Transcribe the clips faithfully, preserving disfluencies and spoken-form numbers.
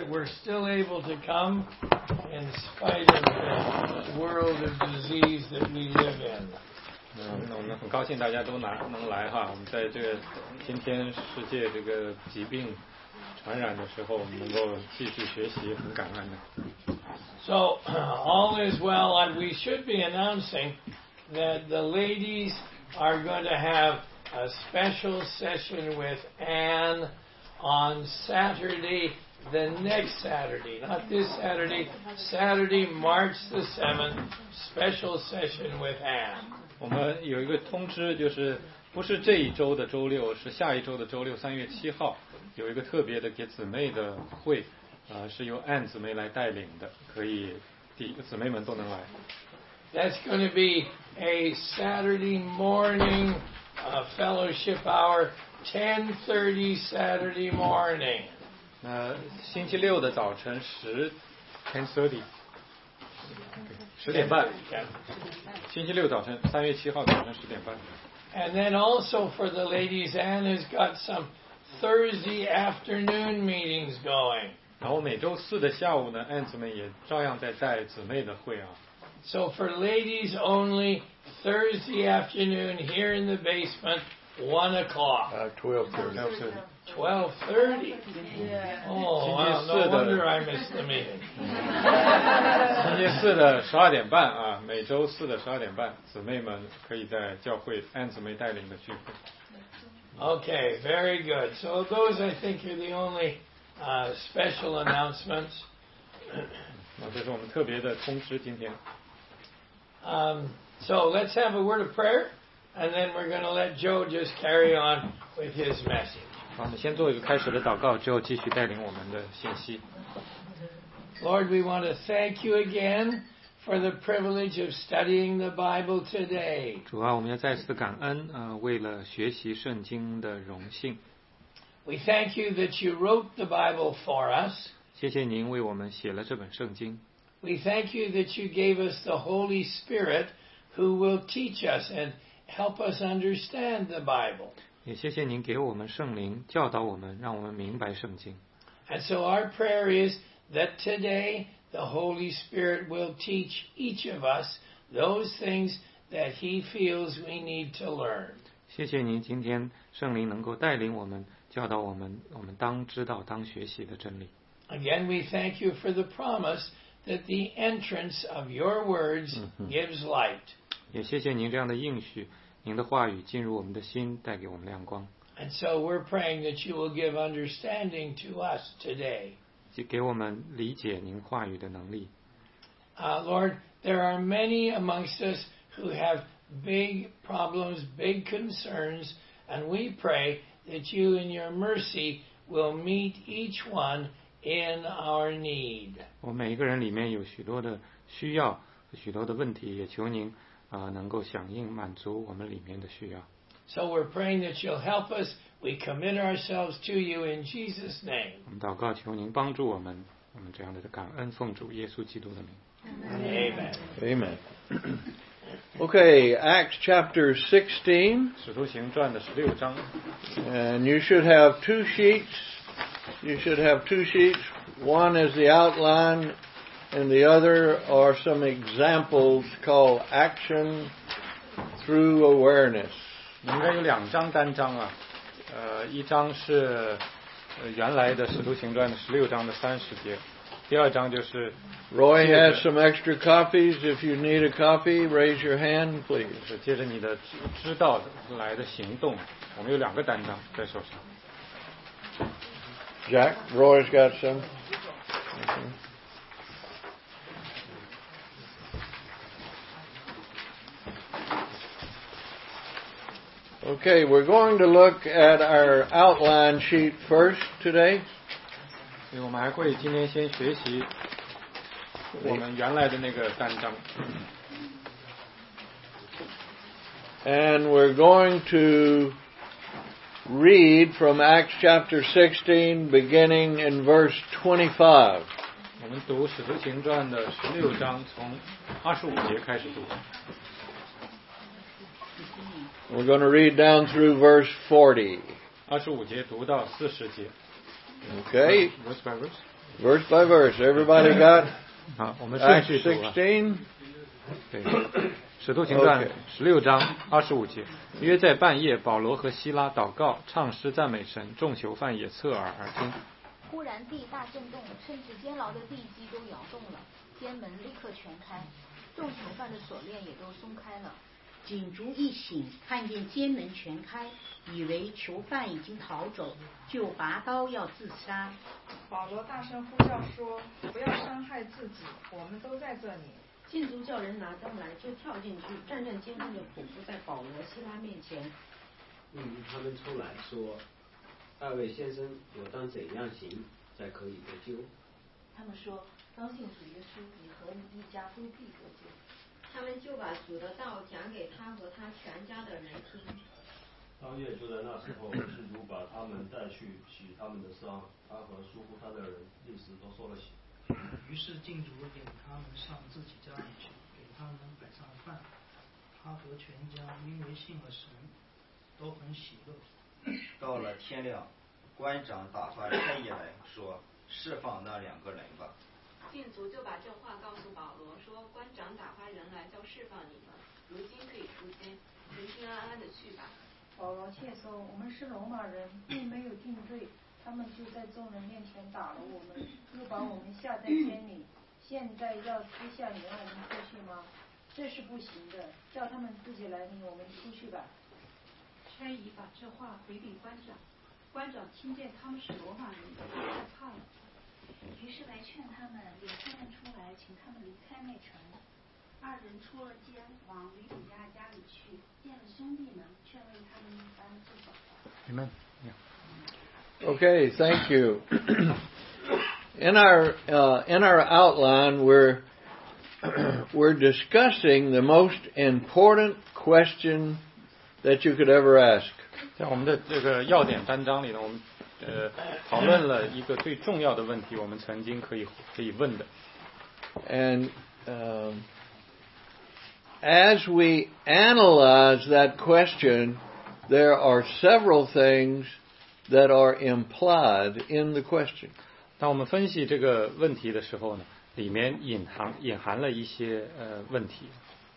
that we're still able to come in spite of the world of disease that we live in. 嗯，我们很高兴大家都来能来哈。我们在这个今天世界这个疾病传染的时候，我们能够继续学习，很感恩的。 So all is well, and we should be announcing that the ladies are going to have a special session with Anne on Saturday, the next Saturday, not this Saturday, Saturday, March the seventh, special session with Anne. 我们有一个通知，就是不是这一周的周六，是下一周的周六，三月七号，有一个特别的给姊妹的会，啊、呃，是由Anne姊妹来带领的，可以弟姊妹们都能来。 That's going to be a Saturday morning uh, fellowship hour, ten thirty Saturday morning. 那星期六的早晨十 ten thirty。十点半，星期六早晨，三月七号早晨十点半。 And then also for the ladies, Anne has got some Thursday afternoon meetings going. 然后每周四的下午呢，Anne姊妹也照样在带姊妹的会啊。 So for ladies only, Thursday afternoon here in the basement, one o'clock. Uh, twelve thirty. Twelve thirty. Oh, wow, no wonder I missed the meeting. 星期四的十二点半啊，每周四的十二点半，姊妹们可以在教会Anne姊妹带领的聚会。 Okay, very good. So those I think are the only uh, special announcements. 那这是我们特别的通知，今天。 Um, so let's have a word of prayer, and then we're going to let Joe just carry on with his message. 好，我们先做一个开始的祷告，之后继续带领我们的信息。 Lord, we want to thank you again for the privilege of studying the Bible today. 主啊，我们要再次感恩，呃，为了学习圣经的荣幸。 We thank you that you wrote the Bible for us. 谢谢您为我们写了这本圣经。 We thank you that you gave us the Holy Spirit who will teach us and help us understand the Bible. 也谢谢您给我们圣灵教导我们，让我们明白圣经。 And so our prayer is that today the Holy Spirit will teach each of us those things that He feels we need to learn. 谢谢您，今天圣灵能够带领我们，教导我们，我们当知道、当学习的真理。 Again, we thank you for the promise that the entrance of your words gives light. 也谢谢您这样的应许，您的话语进入我们的心，带给我们亮光。 And so we're praying that you will give understanding to us today. 给我们理解您话语的能力。 Uh, Lord, there are many amongst us who have big problems, big concerns, and we pray that you in your mercy will meet each one in our need. 我们每一个人里面有许多的需要，许多的问题，也求您啊、呃、能够响应满足我们里面的需要。 So we're praying that you'll help us. We commit ourselves to you in Jesus' name. 我们祷告，求您帮助我们，我们这样的感恩奉主耶稣基督的名。 Amen. Amen. Okay, Acts chapter sixteen. 使徒行传的十六章。 And you should have two sheets. You should have two sheets. One is the outline, and the other are some examples called action through awareness. 你应该有两张单张啊，呃，一张是呃原来的使徒行传的十六章的三十节，第二章就是。 Roy has some extra copies. If you need a copy, raise your hand, please. 是接着你的知知道的来的行动，我们有两个单张在手上。 Jack, Roy's got some. Okay. Okay, we're going to look at our outline sheet first today. 所以我们还会今天先学习我们原来的那个单张。 And we're going to read from Acts chapter sixteen, beginning in verse twenty-five. 我们读使徒行传的十六章，从二十五节开始读。 We're going to read down through verse forty. 二十五节读到四十节。 Okay. Verse by verse. verse by verse. Everybody got 好，我们顺 Acts 序读啊。 sixteen? 对，使徒行传 OK 十六章二十五节，约在半夜，保罗和希拉祷告，唱诗赞美神，众囚犯也侧耳而听。 忽然地大震动，甚至监牢的地基都摇动了，监门立刻全开，众囚犯的锁链也都松开了。 警卒一醒，看见监门全开，以为囚犯已经逃走，就拔刀要自杀。 保罗大声呼叫说：“不要伤害自己，我们都在这里。” 禁足叫人拿刀来，就跳进去，战战兢兢地匍匐在保罗、希拉面前。 嗯，他们出来说：“大卫先生，我当怎样行才可以得救？” 他们说：“高兴主耶稣，你和你一家都必得救。” 他们就把主的道讲给他和他全家的人听。 当夜就在那时候，信徒把他们带去洗他们的伤，他和疏忽他的人立时都受了洗。 于是禁足领他们上自己家里去，给他们摆上饭。他和全家因为信了神，都很喜乐。 到了天亮，官长打发差役来说：“释放那两个人吧。” 禁足就把这话告诉保罗，说：“官长打发人来叫释放你们，如今可以出监，平平安安的去吧。” 保罗切说：“我们是罗马人，并没有定罪，他们就在众人面前打了我们，又把我们下在监里。现在要私下领我们出去吗？这是不行的，叫他们自己来领我们出去吧。” 差役把这话回禀官长，官长听见他们是罗马人，就害怕了。 于是来劝他们，领他们出来，请他们离开那城。 二人出了监，往吕底亚家里去，见了兄弟们，劝慰他们一番，就走了。 Amen. Okay, thank you. In our uh, in our outline, we're we're discussing the most important question that you could ever ask. 在我们的这个要点单章里呢，我们呃讨论了一个最重要的问题，我们曾经可以可以问的。 And um, as we analyze that question, there are several things that are implied in the question. 当我们分析这个问题的时候呢，里面隐含隐含了一些呃问题。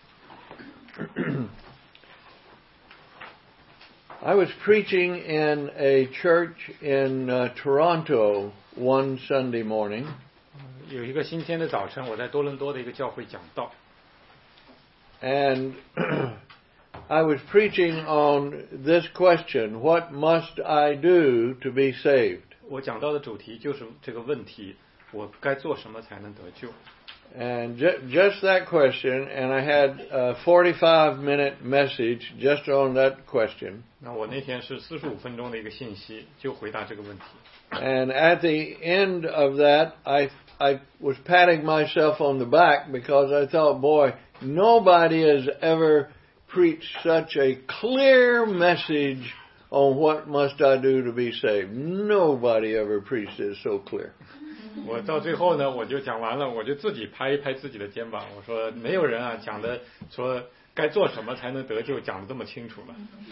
I was preaching in a church in uh, Toronto one Sunday morning. 有一个星期天的早晨，我在多伦多的一个教会讲道。 And I was preaching on this question: What must I do to be saved? 我讲到的主题就是这个问题，我该做什么才能得救？ And ju- just that question, and I had a forty-five minute message just on that question. 那我那天是四十五分钟的一个信息，就回答这个问题。 And at the end of that, I I was patting myself on the back because I thought, boy, nobody has ever preached such a clear message on what must I do to be saved. Nobody ever preached it so clear. 我到最后呢，我就讲完了，我就自己拍一拍自己的肩膀，我说没有人啊讲的说该做什么才能得救讲的这么清楚了。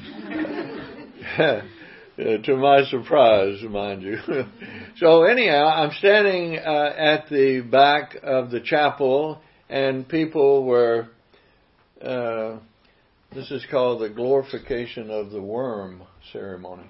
Uh, to my surprise, mind you. So anyhow, I'm standing uh, at the back of the chapel, and people were, uh, this is called the glorification of the worm ceremony.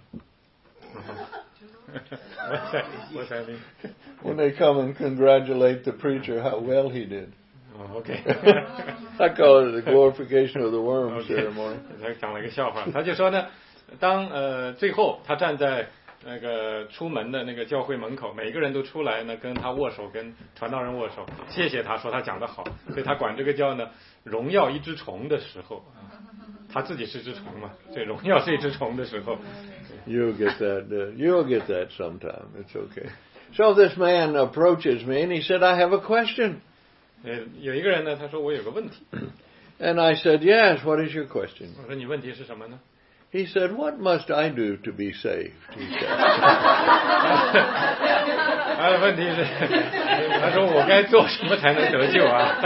What's that? What's that mean? When they come and congratulate the preacher how well he did. Oh, okay. I call it the glorification of the worm Okay. ceremony. 他讲了一个笑话，他就说呢，当呃最后他站在那个出门的那个教会门口，每个人都出来呢跟他握手，跟传道人握手，谢谢他说他讲得好，所以他管这个叫呢荣耀一只虫的时候，他自己是只虫嘛，所以荣耀是一只虫的时候。 You'll get that. Uh, you'll get that sometime. It's okay. So this man approaches me and he said, "I have a question." 呃，有一个人呢，他说我有个问题。 And I said, "Yes. What is your question?" 我说你问题是什么呢？ He said, "What must I do to be saved?" He said. 他的问题是，他说我该做什么才能得救啊？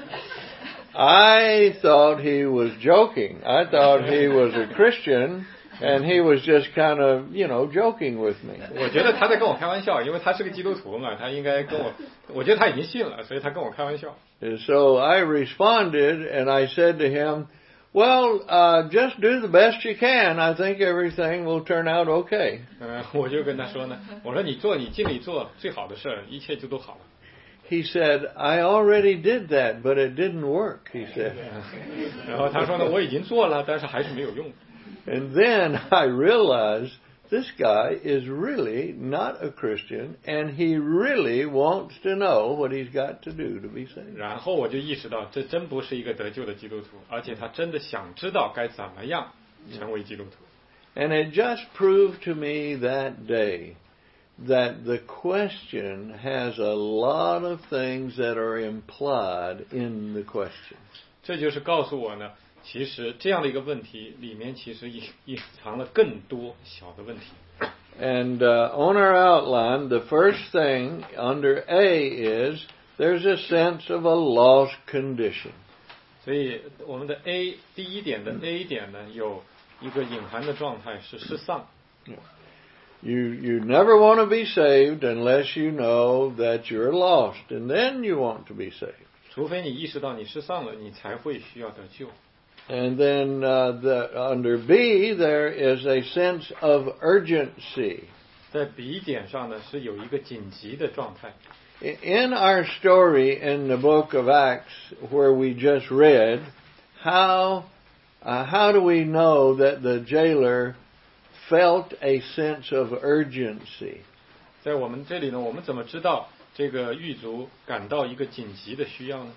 I thought he was joking. I thought he was a Christian And he was just kind of, you know, joking with me. 我觉得他在跟我开玩笑，因为他是个基督徒嘛，他应该跟我，我觉得他已经信了，所以他跟我开玩笑。 And so I responded and I said to him, well, uh, just do the best you can. I think everything will turn out okay. 嗯，我就跟他说呢，我说你做你尽力做最好的事儿，一切就都好了。 He said, I already did that, but it didn't work, he said. 然后他说呢，我已经做了，但是还是没有用。 And then I realized this guy is really not a Christian, and he really wants to know what he's got to do to be saved. 然后我就意识到，这真不是一个得救的基督徒，而且他真的想知道该怎么样成为基督徒。 And it just proved to me that day that the question has a lot of things that are implied in the question. 这就是告诉我呢，其实这样的一个问题里面其实隐隐藏了更多小的问题。 And uh, on our outline, the first thing under A is there's a sense of a lost condition. 所以我们的 A 第一点的 A 点呢，有一个隐含的状态是失丧。 You you never want to be saved unless you know that you're lost, and then you want to be saved. 除非你意识到你失丧了，你才会需要得救。 And then uh, the, under B, there is a sense of urgency. 在 B 点上呢，是有一个紧急的状态。 In our story in the book of Acts, where we just read, how uh, how do we know that the jailer felt a sense of urgency? 在我们这里呢，我们怎么知道这个狱卒感到一个紧急的需要呢？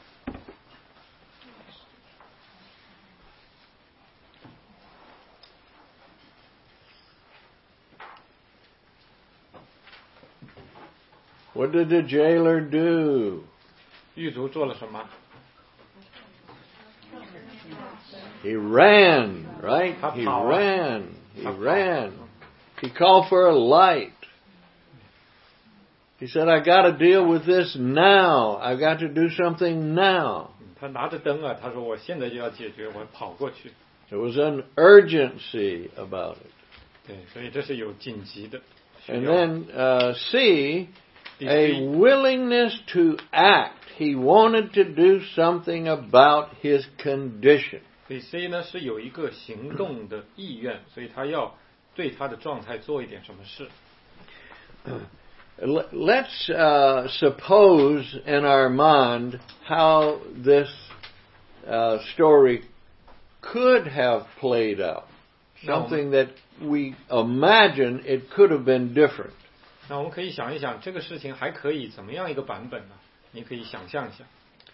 What did the jailer do? 狱卒做了什么？ He ran, right? 他 He 跑啊 ran. He 他跑 ran. He called for a light. He said, I got to deal with this now. I've got to do something now. 他拿着灯啊，他说我现在就要解决，我跑过去。 There was an urgency about it. 对，所以这是有紧急的需 And 要。 then uh, C, 第 a C willingness to act. He wanted to do something about his condition. 所以 C 呢是有一个行动的意愿，所以他要对他的状态做一点什么事。 Let's uh, suppose in our mind how this uh, story could have played out. Something that we imagine it could have been different. 那我们可以想一想，这个事情还可以怎么样一个版本呢？你可以想象一下。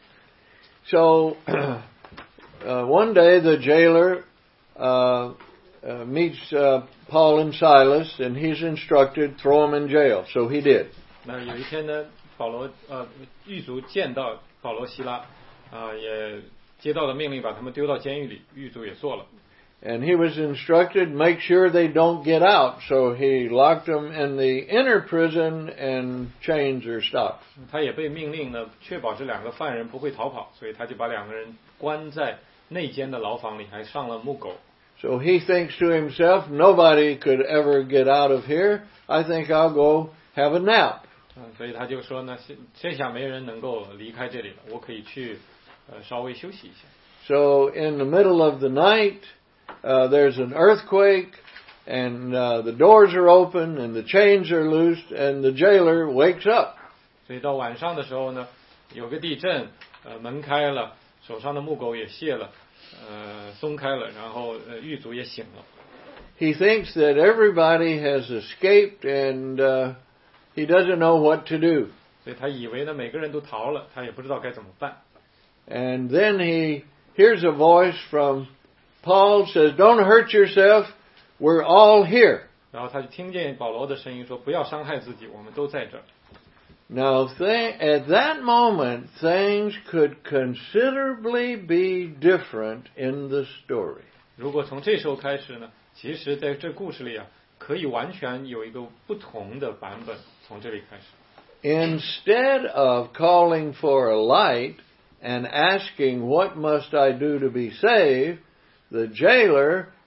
So, uh, one day the jailer uh, uh, meets uh, Paul and Silas, and he's instructed, throw them in jail. So he did. 那有一天呢，保罗呃狱卒见到保罗希拉啊、呃，也接到了命令，把他们丢到监狱里，狱卒也做了。 And he was instructed, make sure they don't get out. So he locked them in the inner prison and chains their stocks. 他也被命令呢，确保这两个犯人不会逃跑，所以他就把两个人关在内监的牢房里，还上了木狗。 So he thinks to himself, nobody could ever get out of here. I think I'll go have a nap. 嗯，所以他就说呢，这下没人能够离开这里了，我可以去呃稍微休息一下。 So in the middle of the night, uh, there's an earthquake, and uh, the doors are open, and the chains are loosed, and the jailer wakes up. 所以到晚上的时候呢，有个地震，呃，门开了，手上的木狗也卸了，呃，松开了，然后呃狱卒也醒了。 He thinks that everybody has escaped, and uh, he doesn't know what to do. 所以他以为呢每个人都逃了，他也不知道该怎么办。 And then he hears a voice from Paul, says, "Don't hurt yourself. We're all here." 然后他就听见保罗的声音说：“不要伤害自己，我们都在这儿。” Now, th- at that moment, things could considerably be different in the story. 如果从这时候开始呢，其实在这故事里啊，可以完全有一个不同的版本从这里开始。 Instead of calling for a light and asking, "What must I do to be saved?" the jailer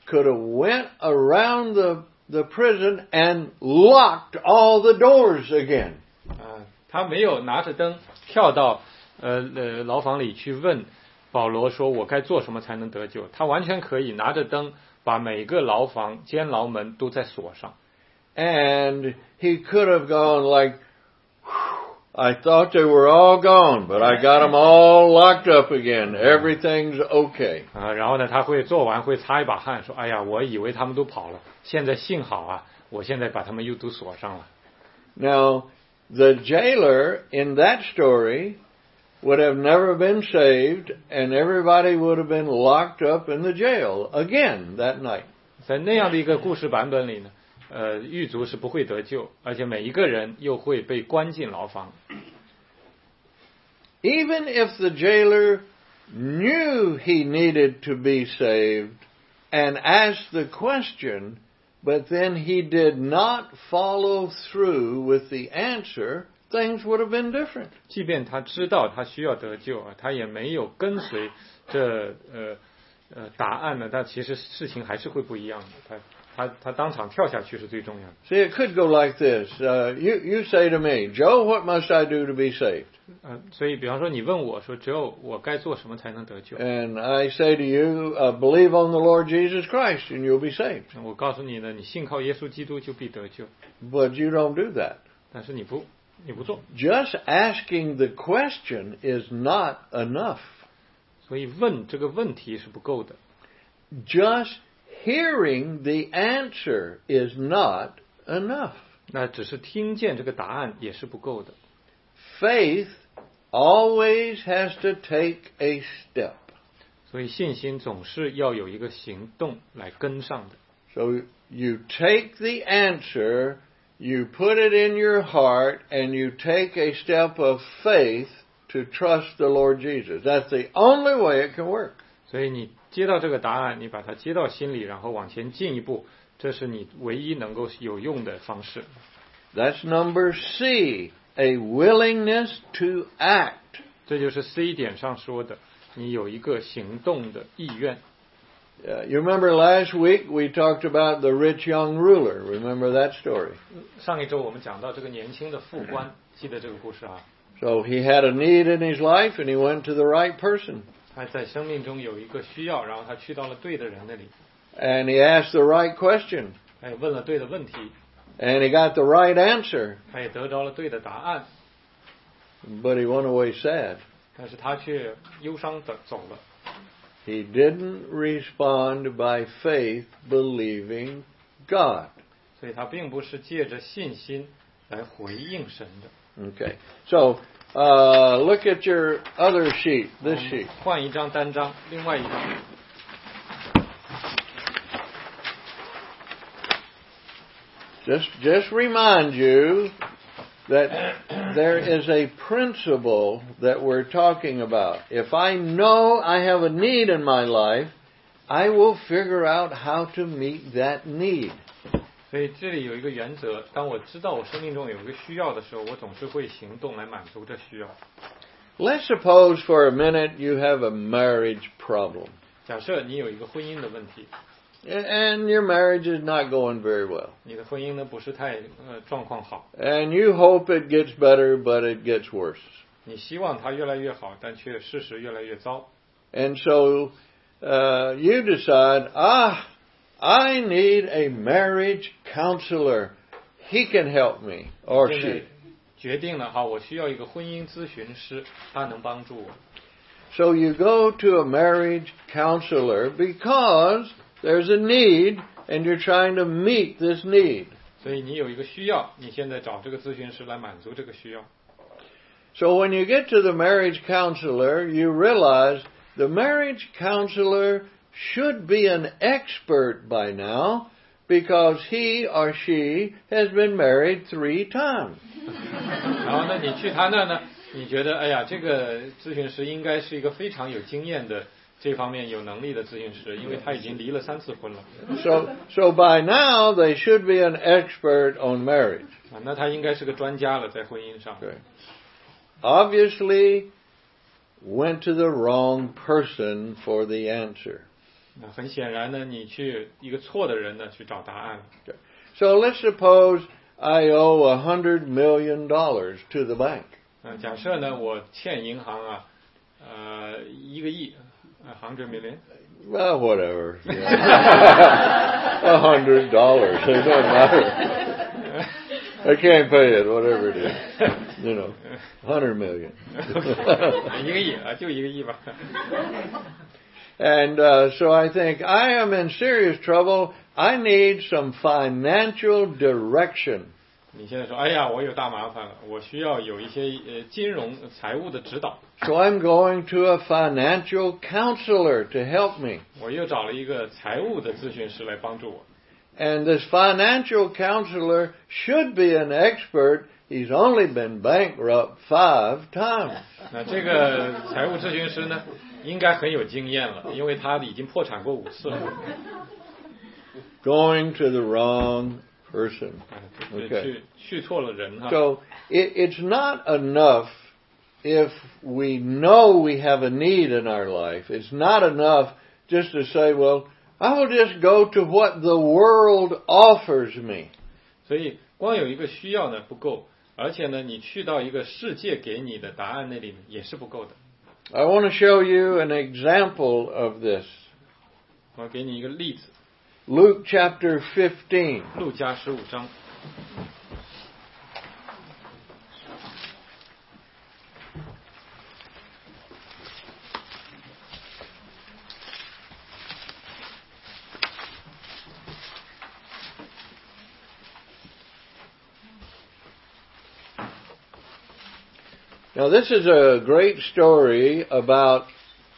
could have went around the, the prison and locked all the doors again. 啊，他没有拿着灯跳到呃呃牢房里去问保罗说我该做什么才能得救，他完全可以拿着灯把每个牢房监牢门都在锁上。 And he could have gone like, I thought they were all gone, but I got them all locked up again. Everything's okay. 啊，然后呢，他会做完会擦一把汗，说：“哎呀，我以为他们都跑了，现在幸好啊，我现在把他们又都锁上了。” Now, the jailer in that story would have never been saved, and everybody would have been locked up in the jail again that night. 在那样的一个故事版本里呢，呃，狱卒是不会得救，而且每一个人又会被关进牢房。 Even if the jailer knew he needed to be saved and asked the question, but then he did not follow through with the answer, things would have been different. 即便他知道他需要得救啊，他也没有跟随这呃呃答案呢，但其实事情还是会不一样的。他他他当场跳下去是最重要的。 See, it could go like this. Uh, you you say to me, Joe, what must I do to be saved? 呃，所以比方说你问我说，只有我该做什么才能得救？ And I say to you, uh, believe on the Lord Jesus Christ, and you'll be saved. 我告诉你呢，你信靠耶稣基督就必得救。 But you don't do that. 但是你不你不做。 Just asking the question is not enough. 所以问这个问题是不够的。 Just hearing the answer is not enough. 那只是听见这个答案也是不够的。 Faith always has to take a step. 所以信心总是要有一个行动来跟上的。 So you take the answer, you put it in your heart, and you take a step of faith to trust the Lord Jesus. That's the only way it can work. 所以你接到这个答案，你把它接到心里，然后往前进一步，这是你唯一能够有用的方式。 That's number C, a willingness to act. 这就是 C 点上说的，你有一个行动的意愿。 Uh, you remember last week we talked about the rich young ruler. Remember that story? 上一周我们讲到这个年轻的副官，记得这个故事啊。 So he had a need in his life, and he went to the right person. 他在生命中有一个需要，然后他去到了对的人那里。 And he asked the right question. 他也问了对的问题。 And he got the right answer. 他也得着了对的答案。 But he went away sad. 但是他却忧伤的走了。 He didn't respond by faith, believing God. 所以他并不是借着信心来回应神的。 Okay. So, uh, look at your other sheet, this sheet. 换一张单张，另外一张。 Just, just remind you that there is a principle that we're talking about. If I know I have a need in my life, I will figure out how to meet that need. 所以这里有一个原则，当我知道我生命中有一个需要的时候，我总是会行动来满足这需要。 Let's suppose for a minute you have a marriage problem. 假设你有一个婚姻的问题。 And your marriage is not going very well. 你的婚姻呢不是太呃状况好。 And you hope it gets better, but it gets worse. 你希望它越来越好，但却事实越来越糟。 And so uh, you decide, ah, I need a marriage counselor. He can help me, or she. 决定了，好，我需要一个婚姻咨询师，他能帮助我。 So you go to a marriage counselor because there's a need, and you're trying to meet this need. 所以你有一个需要，你现在找这个咨询师来满足这个需要。 So when you get to the marriage counselor, you realize the marriage counselor should be an expert by now because he or she has been married three times. 然后呢，你去他那呢，你觉得，哎呀，这个咨询师应该是一个非常有经验的。 这方面有能力的咨询师，因为他已经离了三次婚了。 So, so by now they should be an expert on marriage. 啊，那他应该是个专家了，在婚姻上。 Okay. Obviously, went to the wrong person for the answer. 那很显然呢，你去一个错的人呢去找答案。 So let's suppose I owe a hundred million dollars to the bank. 呃，假设呢我欠银行啊，呃一个亿，呃hundred million。 Well, whatever. A hundred dollars. It doesn't matter. I can't pay it, whatever it is. You know, hundred million. 一个亿啊，就一个亿吧。 And uh, so I think I am in serious trouble. I need some financial direction. 你现在说，哎呀，我有大麻烦了，我需要有一些呃金融财务的指导。 So I'm going to a financial counselor to help me. 我又找了一个财务的咨询师来帮助我。 And this financial counselor should be an expert. He's only been bankrupt five times. 那这个财务咨询师呢，应该很有经验了，因为他已经破产过五次了。 Going to the wrong person. Okay. 去错了人哈。 So it, it's not enough if we know we have a need in our life. It's not enough just to say, well, I will just go to what the world offers me. 所以光有一个需要呢不够，而且呢，你去到一个世界给你的答案那里也是不够的。 I want to show you an example of this. 我给你一个例子。 Luke chapter fifteen. 路加十五章。 Now this is a great story about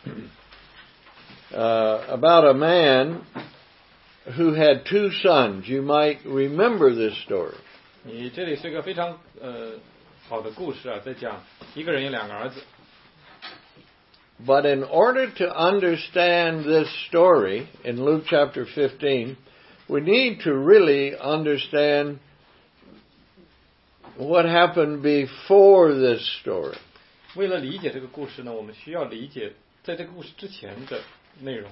uh, about a man who had two sons. You might remember this story. 你这里是个非常呃好的故事啊，在讲一个人有两个儿子。 But in order to understand this story in Luke chapter fifteen, we need to really understand what happened before this story. 为了理解这个故事呢，我们需要理解在这个故事之前的内容。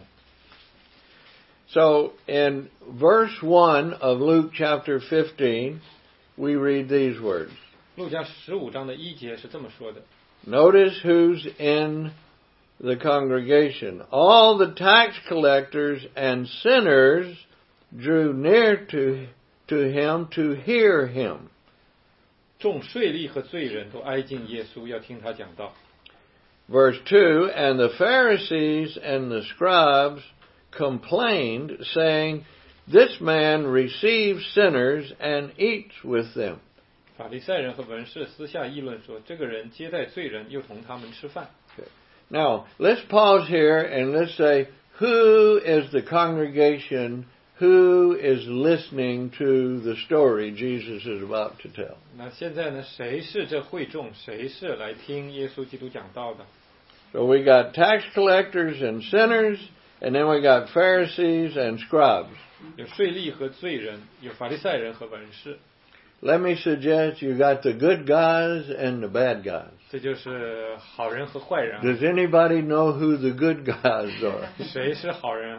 So in verse one of Luke chapter fifteen, we read these words. 路加十五章的一节是这么说的。 Notice who's in the congregation. All the tax collectors and sinners drew near to, to him to hear him. 众税吏和罪人都挨近耶稣，要听他讲道。 Verse two, and the Pharisees and the scribes complained, saying, This man receives sinners and eats with them. 法利赛人和文士私下议论说，这个人接待罪人，又同他们吃饭。 Okay. Now, let's pause here and let's say, who is the congregation? Who is listening to the story Jesus is about to tell? 那现在呢，谁是这会众？谁是来听耶稣基督讲道的？ So we got tax collectors and sinners, and then we got Pharisees and scribes. 有税吏和罪人，有法利赛人和文士。 Let me suggest you got the good guys and the bad guys. 这就是好人和坏人。 Does anybody know who the good guys are? 谁是好人？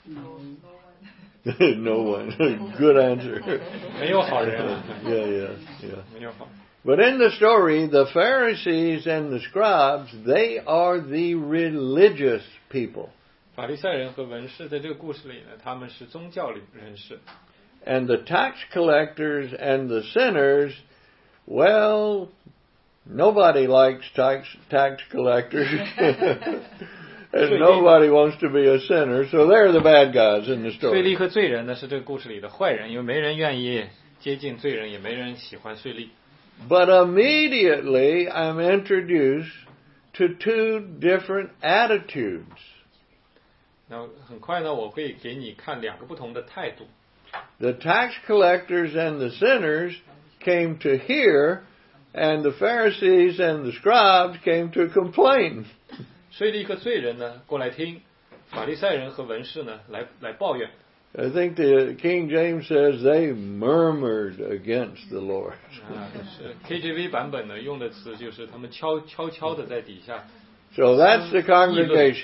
No one. Good answer. 没有好人。 Yeah, yeah, yeah. 没有好。 But in the story, the Pharisees and the scribes, they are the religious people. 法利赛人和文士在这个故事里呢，他们是宗教人士。 And the tax collectors and the sinners, well, nobody likes tax tax collectors. And nobody wants to be a sinner, so they're the bad guys in the 税吏 story. 和罪人呢是这个故事里的坏人，因为没人愿意接近罪人，也没人喜欢税吏。 But immediately I'm introduced to two different attitudes. 那很快呢，我会给你看两个不同的态度。 The tax collectors and the sinners came to hear, and the Pharisees and the scribes came to complain. 税吏和罪人呢过来听，法利赛人和文士呢来来抱怨。 I think the King James says they murmured against the Lord. 啊，是 K J V 版本呢用的词就是他们悄悄悄的在底下。 So that's the congregation.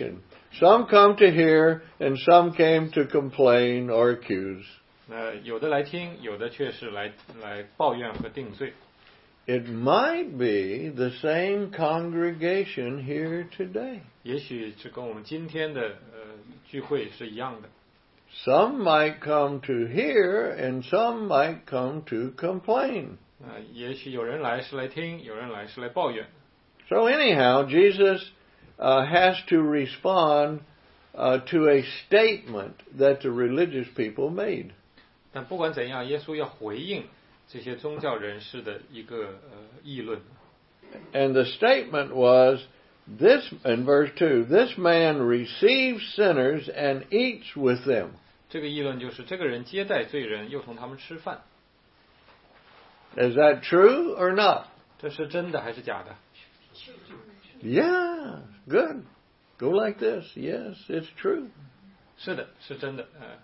Some come to hear, and some came to complain or accuse. 那有的来听，有的却是来来抱怨和定罪。 It might be the same congregation here today. 也许是跟我们今天的呃聚会是一样的。 Some might come to hear, and some might come to complain. 啊、呃，也许有人来是来听，有人来是来抱怨。 So anyhow, Jesus uh, has to respond uh, to a statement that the religious people made. 但不管怎样，耶稣要回应这些宗教人士的一个呃议论。 And the statement was this in verse two: This man receives sinners and eats with them. 这个议论就是这个人接待罪人，又同他们吃饭。 Is that true or not? 这是真的还是假的？ Yeah, good. Go like this. Yes, it's true. 是的，是真的。呃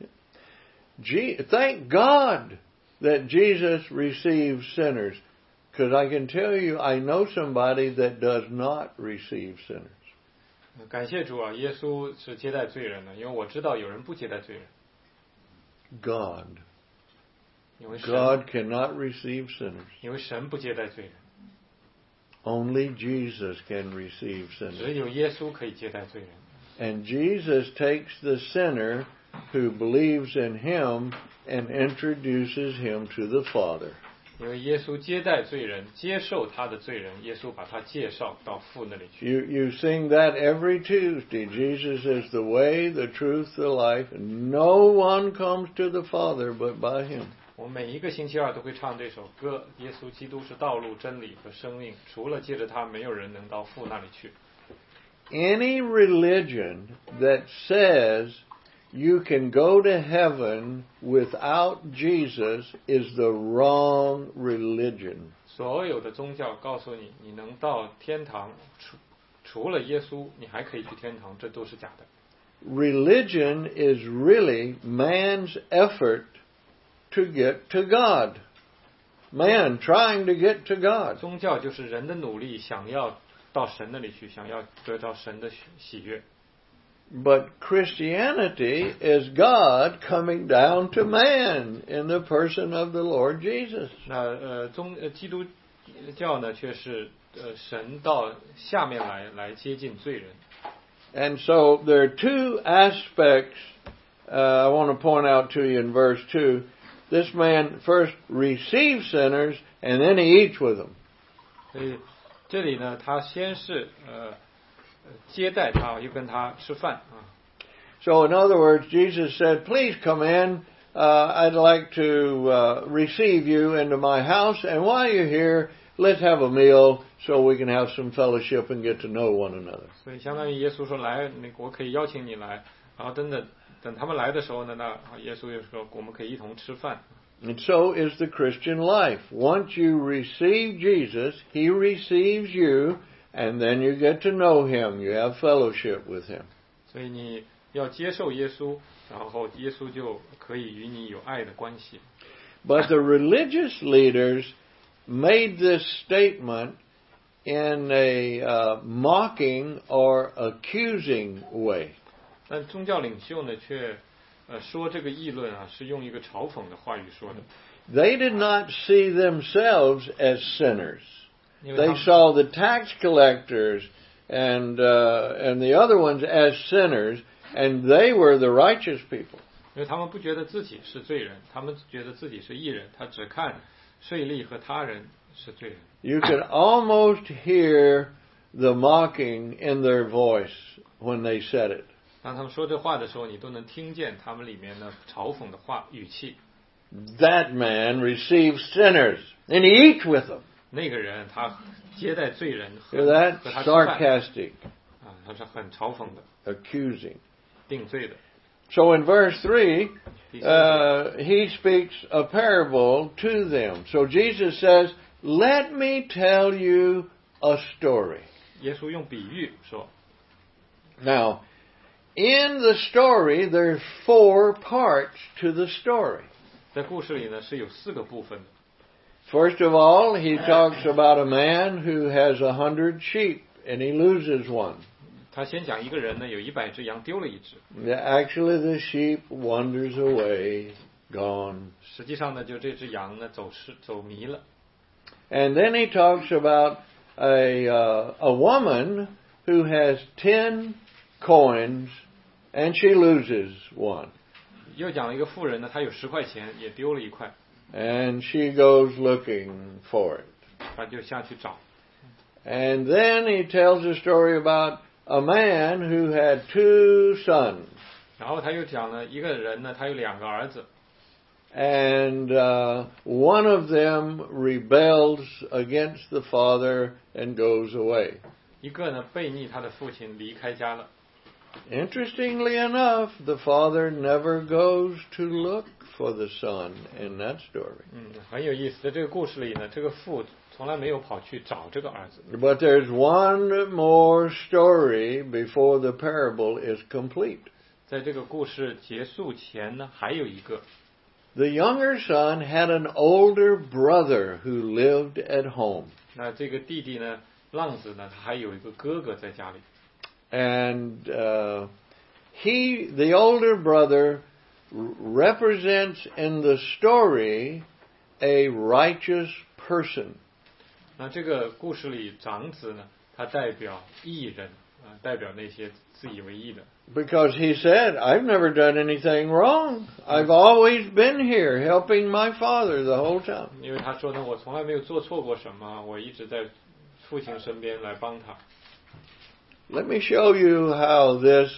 Gee, thank God that Jesus receives sinners, because I can tell you, I know somebody that does not receive sinners. 感谢主啊，耶稣是接待罪人的，因为我知道有人不接待罪人。 God. 因为神 God cannot receive sinners. 因为神不接待罪人。 Only Jesus can receive 只 sinners. 有耶稣可以接待罪人。 And Jesus takes the sinner who believes in him and introduces him to the Father. 因为耶稣接待罪人，接受他的罪人，耶稣把他介绍到父那里去。 You, you sing that every Tuesday. Jesus is the way, the truth, the life. And no one comes to the Father but by him. 我们每一个星期二都会唱这首歌，耶稣基督是道路、真理和生命，除了借着他，没有人能到父那里去。 Any religion that says you can go to heaven without Jesus is the wrong religion. 所有的宗教告诉你，你能到天堂，除除了耶稣，你还可以去天堂，这都是假的。 Religion is really man's effort to get to God. Man trying to get to God. 宗教就是人的努力，想要到神那里去，想要得到神的喜悦。 But Christianity is God coming down to man in the person of the Lord Jesus. 那呃宗呃基督教呢，却是呃神到下面来来接近罪人。 And so there are two aspects uh, I want to point out to you in verse two. This man first receives sinners and then he eats with them. 所以这里呢，他先是呃接待他，又跟他吃饭啊。 So in other words, Jesus said, "Please come in. Uh, I'd like to uh, receive you into my house, and while you're here, let's have a meal so we can have some fellowship and get to know one another." 所以相当于耶稣说来，那我可以邀请你来，然后等等等他们来的时候呢，那耶稣又说我们可以一同吃饭。 And so is the Christian life. Once you receive Jesus, He receives you, and then you get to know Him. You have fellowship with Him. 所以你要接受耶稣，然后耶稣就可以与你有爱的关系。 But the religious leaders made this statement in a uh, mocking or accusing way. 但宗教领袖呢，却呃说这个议论啊，是用一个嘲讽的话语说的。 They did not see themselves as sinners. 因为他 They 们 saw the tax collectors and uh, and the other ones as sinners, and they were the righteous people. 因为他们不觉得自己是罪人，他们觉得自己是义人，他只看税吏和他人是罪人。 You could almost hear the mocking in their voice when they said it. 当他们说这话的时候，你都能听见他们里面的嘲讽的话语气。 That man receives sinners, and he eats with them. 那个人他接待罪人和 Hear that? 和他吃饭 Sarcastic, 啊，他是很嘲讽的， accusing. 定罪的。 So in verse three, uh, he speaks a parable to them. So Jesus says, "Let me tell you a story." 耶稣用比喻说， Now, in the story, there's four parts to the story. 在故事里呢是有四个部分的。 First of all, he talks about a man who has a hundred sheep and he loses one. 他先讲一个人呢，有一百只羊丢了一只。 Actually, the sheep wanders away, gone. 实际上呢，就这只羊呢走失走迷了。 And then he talks about a uh, a woman who has ten coins and she loses one. 又讲了一个妇人呢，她有十块钱，也丢了一块。 And she goes looking for it. 她就下去找。 And then he tells a story about a man who had two sons. 然后他又讲了一个人呢，他有两个儿子。 And uh, one of them rebels against the father and goes away. 一个呢背逆他的父亲，离开家了。 Interestingly enough, the father never goes to look for the son in that story. 嗯，很有意思。在这个故事里呢，这个父从来没有跑去找这个儿子。 But there's one more story before the parable is complete. 在这个故事结束前呢，还有一个。 The younger son had an older brother who lived at home. 那这个弟弟呢，浪子呢，他还有一个哥哥在家里。 And uh, he, the older brother, represents in the story a righteous person. 那这个故事里，长子呢，他代表义人啊、呃，代表那些自以为义的。 Because he said, "I've never done anything wrong. I've always been here helping my father the whole time." 因为他说呢，我从来没有做错过什么，我一直在父亲身边来帮他。 Let me show you how this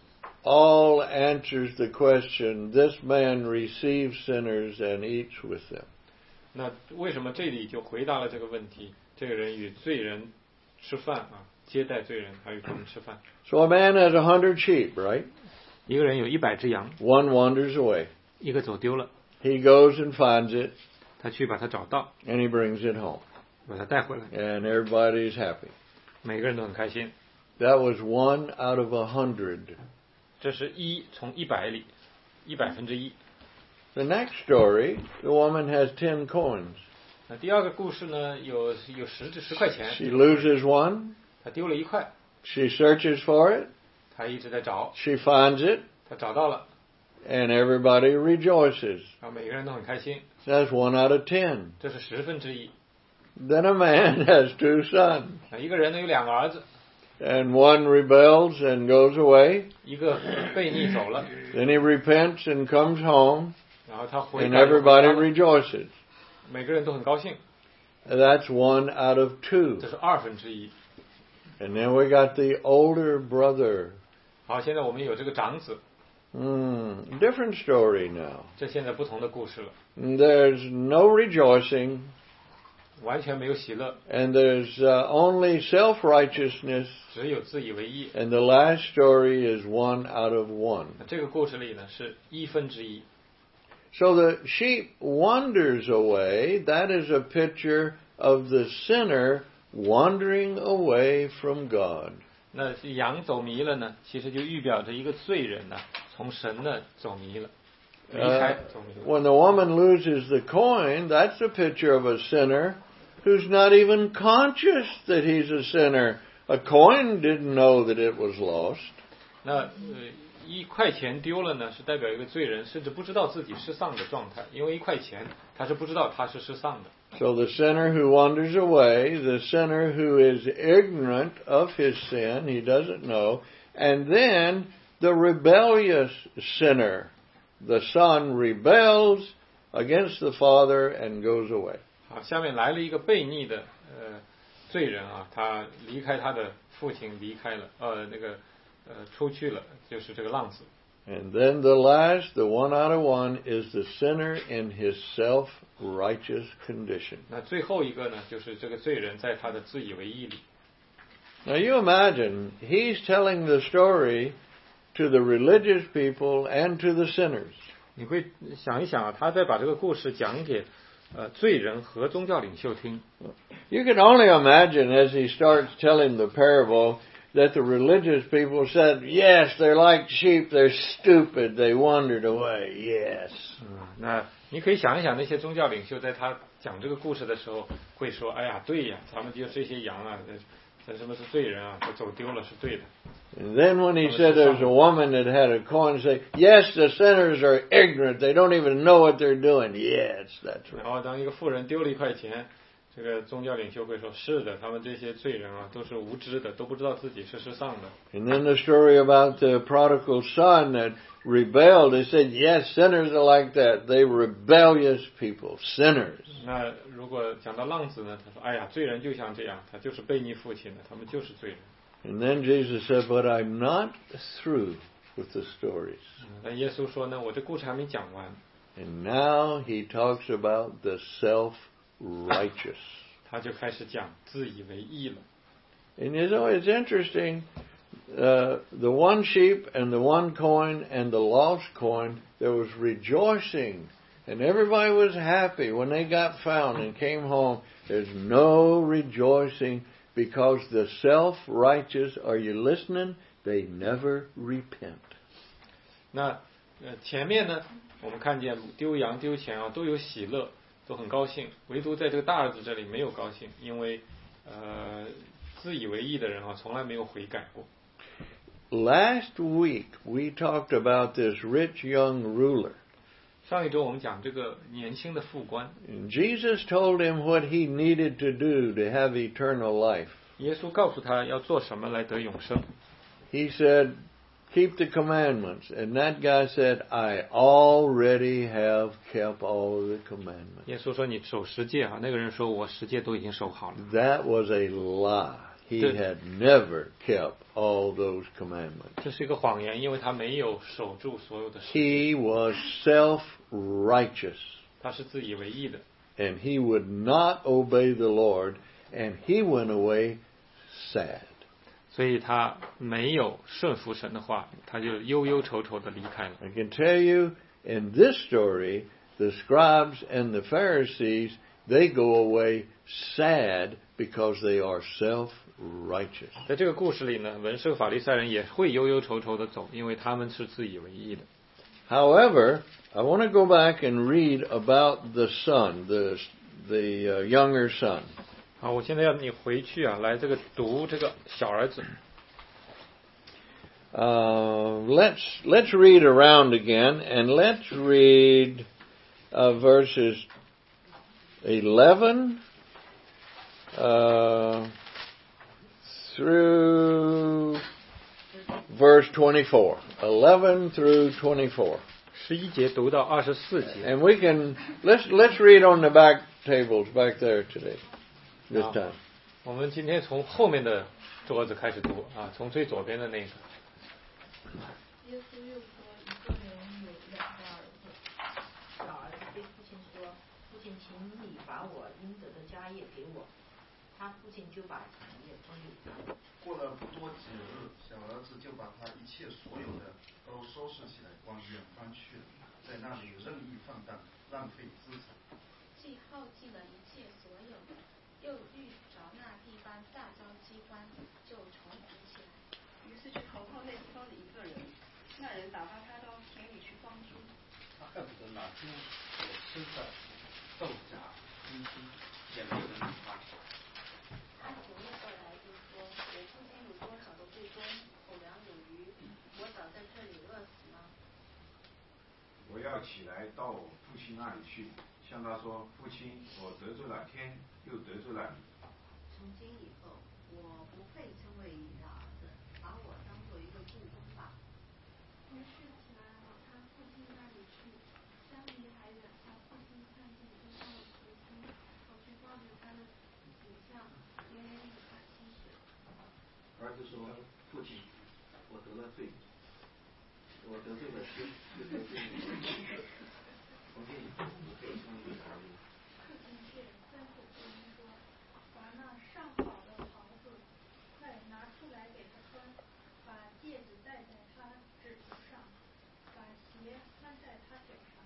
all answers the question, this man receives sinners and eats with them. 那为什么这里就回答了这个问题？这个人与罪人吃饭啊，接待罪人，还与他们吃饭。 So a man has a hundred sheep, right? 一个人有一百只羊。 One wanders away. 一个走丢了。 He goes and finds it. 他去把它找到。 And he brings it home. 把它带回来。 And everybody's happy. 每个人都很开心。 That was one out of a hundred. 这是一从一百里，一百分之一。 The next story, the woman has ten coins. 那第二个故事呢，有有十只十块钱。 She loses one. 她丢了一块。 She searches for it. 她一直在找。 She finds it. 她找到了。 And everybody rejoices. 啊，每个人都很开心。 That's one out of ten. 这是十分之一。 Then a man has two sons. 那一个人呢有两个儿子。 And one rebels and goes away. 一个背逆走了。 Then he repents and comes home. 然后他回来。 And everybody rejoices. 每个人都很高兴。 That's one out of two. 这是二分之一。 And then we got the older brother. 好，现在我们有这个长子。 Hmm, different story now. 这现在不同的故事了。 There's no rejoicing. 完全没有喜乐。 And there's uh, only self-righteousness. 只有自以为义。 And the last story is one out of one. 这个故事里呢是一分之一。 So the sheep wanders away. That is a picture of the sinner wandering away from God. 那羊走迷了呢，其实就预表着一个罪人呢，从神呢走迷了，离开走迷了。 When the woman loses the coin, that's a picture of a sinner who's not even conscious that he's a sinner. A coin didn't know that it was lost. 那呃一块钱丢了呢，是代表一个罪人，甚至不知道自己失丧的状态，因为一块钱他是不知道他是失丧的。 So the sinner who wanders away, the sinner who is ignorant of his sin, he doesn't know, and then the rebellious sinner, the son rebels against the father and goes away. 好，下面来了一个悖逆的呃罪人啊，他离开他的父亲，离开了呃那个呃出去了，就是这个浪子。 And then the last, the one out of one, is the sinner in his self-righteous condition. 那最后一个呢，就是这个罪人在他的自以为义里。 Now you imagine, he's telling the story to the religious people and to the sinners. 你会想一想啊，他在把这个故事讲给呃罪人和宗教领袖听。 You can only imagine as he starts telling the parable that the religious people said, yes, they're like sheep, they're stupid, they wandered away, yes. 嗯，那你可以想一想，那些宗教领袖在他讲这个故事的时候会说，哎呀，对呀，咱们就这些羊啊，这什么是罪人啊，他走丢了是对的。 And then when he said there's a woman that had a coin, say, yes, the sinners are ignorant. They don't even know what they're doing. Yes, that's right. 然后当一个妇人丢了一块钱，这个宗教领袖会说：是的，他们这些罪人啊，都是无知的，都不知道自己是世上的。 And then the story about the prodigal son that rebelled, they said, yes, sinners are like that. They rebellious people, sinners. 那如果讲到浪子呢，他说：哎呀，罪人就像这样，他就是悖逆父亲的，他们就是罪人。 And then Jesus said, but I'm not through with the stories. 但耶稣说呢，我这故事还没讲完。 And now he talks about the self-righteous. 他就开始讲自以为义了。 And you know, it's interesting, uh, the one sheep and the one coin and the lost coin, there was rejoicing. And everybody was happy when they got found and came home. There's no rejoicing because the self-righteous, are you listening? They never repent. 那呃前面呢，我们看见丢羊丢钱啊，都有喜乐，都很高兴。唯独在这个大儿子这里没有高兴，因为呃自以为义的人啊，从来没有悔改过。 Last week we talked about this rich young ruler. 上一周我们讲这个年轻的副官。 And Jesus told him what he needed to do to have eternal life. 耶稣告诉他要做什么来得永生。 He said, keep the commandments. And that guy said, I already have kept all of the commandments. 耶稣说你守十诫啊，那个人说我十诫都已经守好了。 That was a lie. He had never kept all those commandments. 这是一个谎言，因为他没有守住所有的十诫。 He was self-righteous. 他是自以为义的。 And he would not obey the Lord, and he went away sad. 所以他没有顺服神的话，他就忧忧愁愁的离开了。 I can tell you, in this story, the scribes and the Pharisees, they go away sad because they are self-righteous. 在这个故事里呢，文士法利赛人也会忧忧愁愁的走，因为他们是自以为义的。 However, I want to go back and read about the son, the the uh, younger son. 好，我现在要你回去啊，来这个读这个小儿子。 Uh, let's let's read around again, and let's read uh, verses eleven uh, through verse twenty-four. Eleven through twenty-four. 十一节读到二十四节。 And we can let's let's read on the back tables back there today. This time. 我们今天从后面的桌子开始读啊，从最左边的那个。 耶稣又说，一个人有两个儿子，小儿子对父亲说：“父亲，请你把我应得的家业给我。”他父亲就把产业分给他。 过了不多几日，小儿子就把他一切所有的都收拾起来，往远方去了，在那里任意放荡，浪费资产。 既耗尽了一切所有的，又遇着那地方大遭饥荒，就愁苦起来。 于是就投靠那地方的一个人，那人打发他到田里去放猪。 他恨不得拿猪所吃的豆荚、金鸡，也没有人理他。 他醒悟过来就说：“我父亲有多少的贵公，口粮有余，我早在这里饿死吗？” 我要起来到我父亲那里去，向他说：“父亲，我得罪了天，又得罪了你。 从今以后，我不配称为你的儿子，把我当做一个雇工吧。” 于是起来往他父亲那里去，相离还远，他父亲看见就上了决心，跑去抱着他的骨像，连连与他亲嘴。 儿子说：“父亲，我得了罪，我得罪了天，又得罪了你。从今以后，我可以称为你的儿子。” 父亲却吩咐仆人说：“把那上好的袍子快拿出来给他穿，把戒指戴在他指头上，把鞋穿在他脚上。”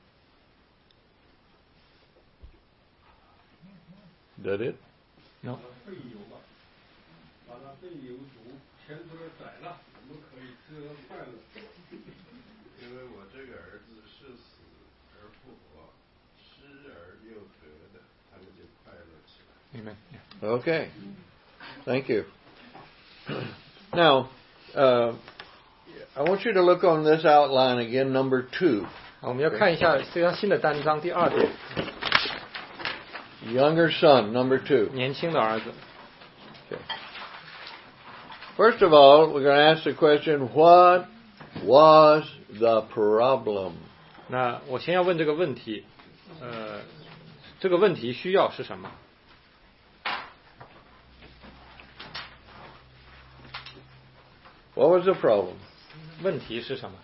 That it? No. 废油吧，把那废油族牵出来宰了，我们可以吃得快乐。 因为我这个儿子是死而复活，失而又得的，他们就快乐起来。 Okay. Thank you. Now, uh, I want you to look on this outline again, number two. 我们要看一下这张新的单章第二点。 Younger son, number two. 年轻的儿子。 Okay. First of all, we're going to ask the question, what was the problem? 那我先要问这个问题，呃，这个问题需要是什么？ What was the problem? 问题是什么？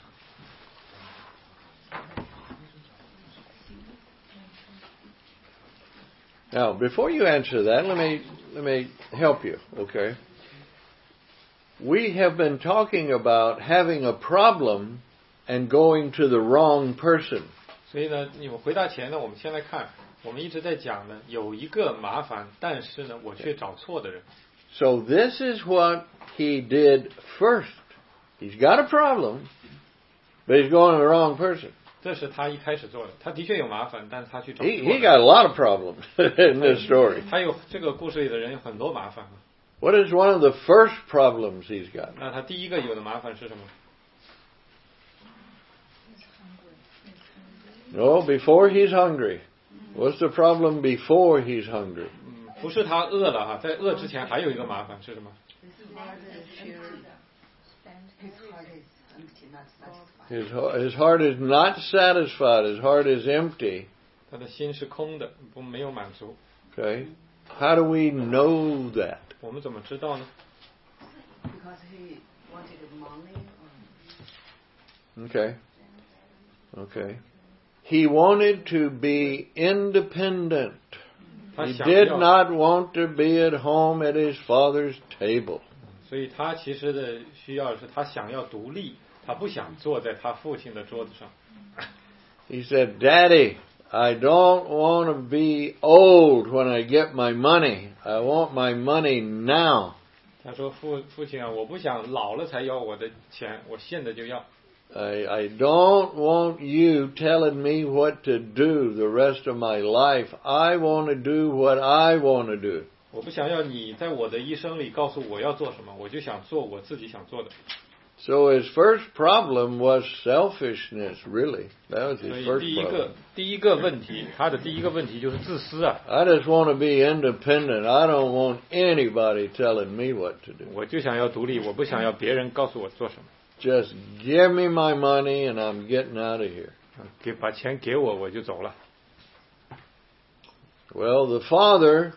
Now, before you answer that, let me let me help you, okay? We have been talking about having a problem and going to the wrong person. 所以呢，你们回答前呢，我们先来看，我们一直在讲呢，有一个麻烦，但是呢，我却找错的人。 So this is what he did first. He's got a problem, but he's going to the wrong person. 这是他一开始做的，他的确有麻烦，但是他去找错 He, 的。 he got a lot of problems in this story. 他有这个故事里的人有很多麻烦。 What is one of the first problems he's got? 那他第一个有的麻烦是什么？ No, before he's hungry. What's the problem before he's hungry? 嗯，不是他饿了哈，在饿之前还有一个麻烦是什么？ His, his heart is not satisfied. His heart is empty. 他的心是空的，不没有满足。 Okay? How do we know that? 我们怎么知道呢？ Because he wanted money. Okay. Okay. He wanted to be independent. He did not want to be at home at his father's table. 所以他其实的需要是他想要独立，他不想坐在他父亲的桌子上。 He said, "Daddy, I don't want to be old when I get my money. I want my money now." 他说父父亲啊，我不想老了才要我的钱，我现在就要。 I, I don't want you telling me what to do the rest of my life. I want to do what I want to do. 我不想要你在我的一生里告诉我要做什么，我就想做我自己想做的。 So his first problem was selfishness, really. That was 所 his 以 first 第一个 problem. 第一个问题，他的第一个问题就是自私啊。 I just want to be independent. I don't want anybody telling me what to do. 我就想要独立，我不想要别人告诉我做什么。 Just give me my money and I'm getting out of here. 给把钱给我，我就走了。 Well, the father,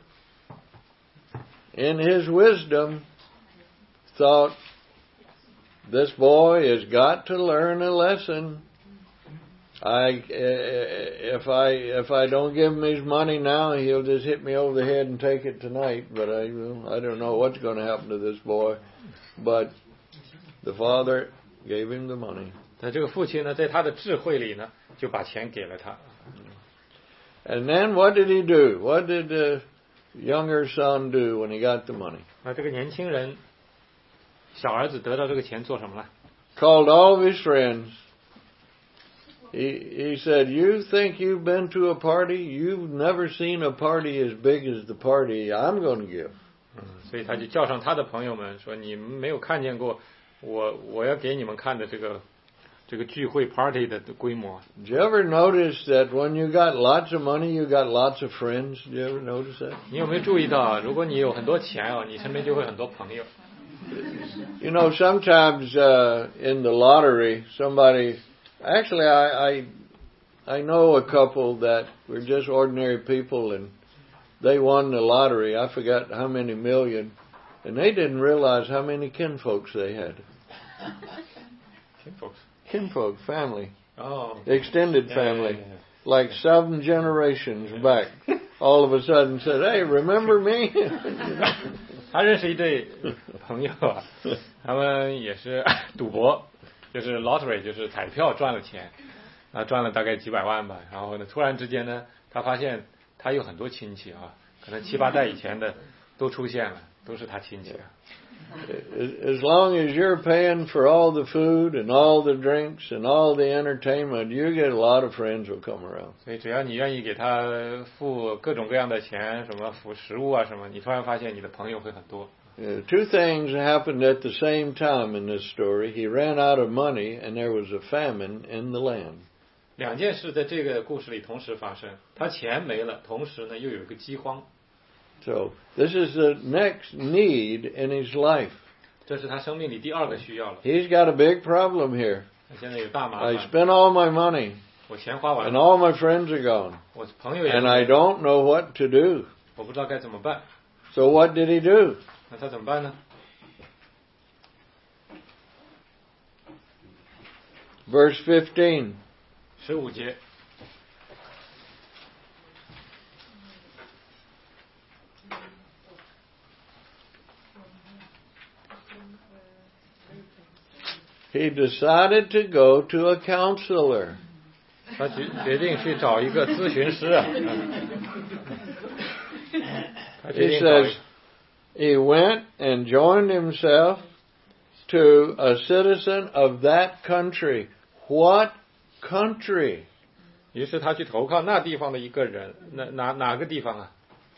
in his wisdom, thought, this boy has got to learn a lesson. I, if I, if I don't give him his money now, he'll just hit me over the head and take it tonight. But I, I don't know what's going to happen to this boy. But the father gave him the money. 但这个父亲呢，在他的智慧里呢，就把钱给了他。 And then what did he do? What did the younger son do when he got the money? 那这个年轻人，小儿子得到这个钱做什么了？ Called all of his friends. He, he said, "You think you've been to a party? You've never seen a party as big as the party I'm going to give." 嗯，所以他就叫上他的朋友们说：“你们没有看见过我我要给你们看的这个这个聚会 party 的规模。” Did you ever notice that when you got lots of money, you got lots of friends? Did you ever notice that? 你有没有注意到啊？如果你有很多钱哦，你身边就会很多朋友。 You know, sometimes uh, in the lottery, somebody. Actually, I, I I know a couple that were just ordinary people, and they won the lottery. I forgot how many million, and they didn't realize how many kinfolks they had. Kinfolks. Kinfolk, family. Oh. Extended Yeah, family. yeah, yeah. Like seven generations back. All of a sudden said, "Hey, remember me?" 他认识一对朋友啊，他们也是赌博，就是 lottery， 就是彩票赚了钱，啊，赚了大概几百万吧。然后呢，突然之间呢，他发现他有很多亲戚啊，可能七八代以前的都出现了，都是他亲戚。 As long as you're paying for all the food and all the drinks and all the entertainment, you get a lot of friends will come around. 所以只要你愿意给他付各种各样的钱，什么付食物啊什么，你突然发现你的朋友会很多。 Uh, two things happened at the same time in this story. He ran out of money and there was a famine in the land. 两件事在这个故事里同时发生，他钱没了，同时呢又有一个饥荒。 So this is the next need in his life. 这是他生命里第二个需要了。 He's got a big problem here. 他现在有大麻 I 烦。 spent all my money 我钱花完 and 了， all my friends are gone. 我朋友也 And I don't know what to do. 我不知道该怎么办。 So what did he do? 那他怎么办呢？ Verse fifteen. 十五节。 He decided to go to a counselor. 他决决定去找一个咨询师啊。他决 He 定找一 says he went and joined himself to a citizen of that country. What country? 于是他去投靠那地方的一个人，哪哪哪个地方啊？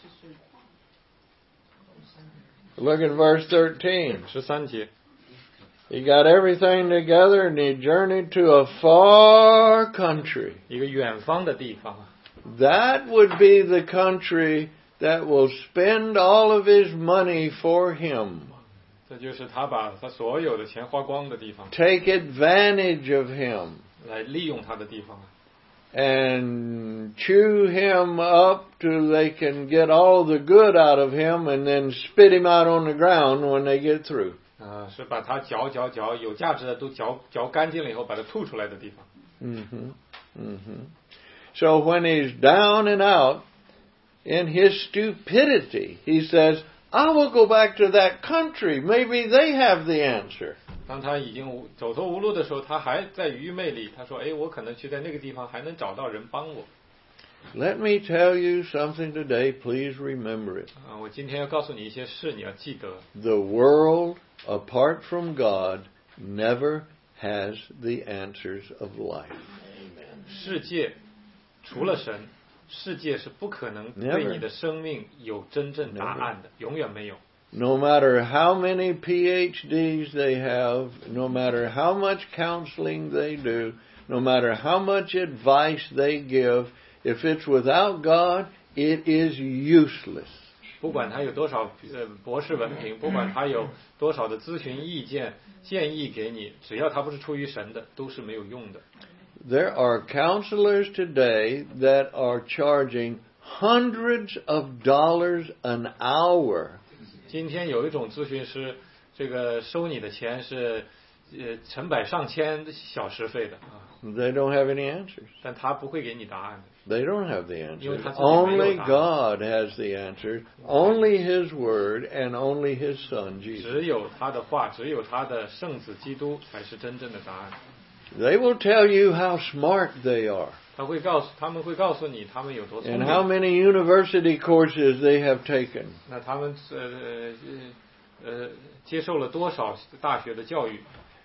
Look at verse thirteen. 十三节。 He got everything together and he journeyed to a far country. 一个远方的地方啊。 That would be the country that will spend all of his money for him. 这就是他把他所有的钱花光的地方。 Take advantage of him. 来利用他的地方啊。 And chew him up till they can get all the good out of him and then spit him out on the ground when they get through. 啊、呃，是把它嚼嚼嚼，有价值的都嚼嚼干净了以后，把它吐出来的地方。 Mm-hmm. Mm-hmm. So when he's down and out in his stupidity, he says, I will go back to that country. Maybe they have the answer. 当他已经走投无路的时候，他还在愚昧里。他说：“哎，我可能去在那个地方还能找到人帮我。” Let me tell you something today. Please remember it. 啊，我今天要告诉你一些事，你要记得。 The world, apart from God, never has the answers of life. 世界除了神，世界是不可能对你的生命有真正答案的，永远没有。 No matter how many P H Ds they have, no matter how much counseling they do, no matter how much advice they give, if it's without God, it is useless. 不管他有多少呃博士文凭，不管他有多少的咨询意见建议给你，只要他不是出于神的，都是没有用的。 There are counselors today that are charging hundreds of dollars an hour. 今天有一种咨询师，这个收你的钱是呃成百上千小时费的啊。 They don't have any answers. 但他不会给你答案的。 They don't have the answers. 因为他自己没有答案。 Only God has the answers. Only His Word and only His Son Jesus. 只有他的话，只有他的圣子基督才是真正的答案。 They will tell you how smart they are. 他会告诉他们会告诉你他们有多聪明。 And how many university courses they have taken. 那他们呃呃接受了多少大学的教育？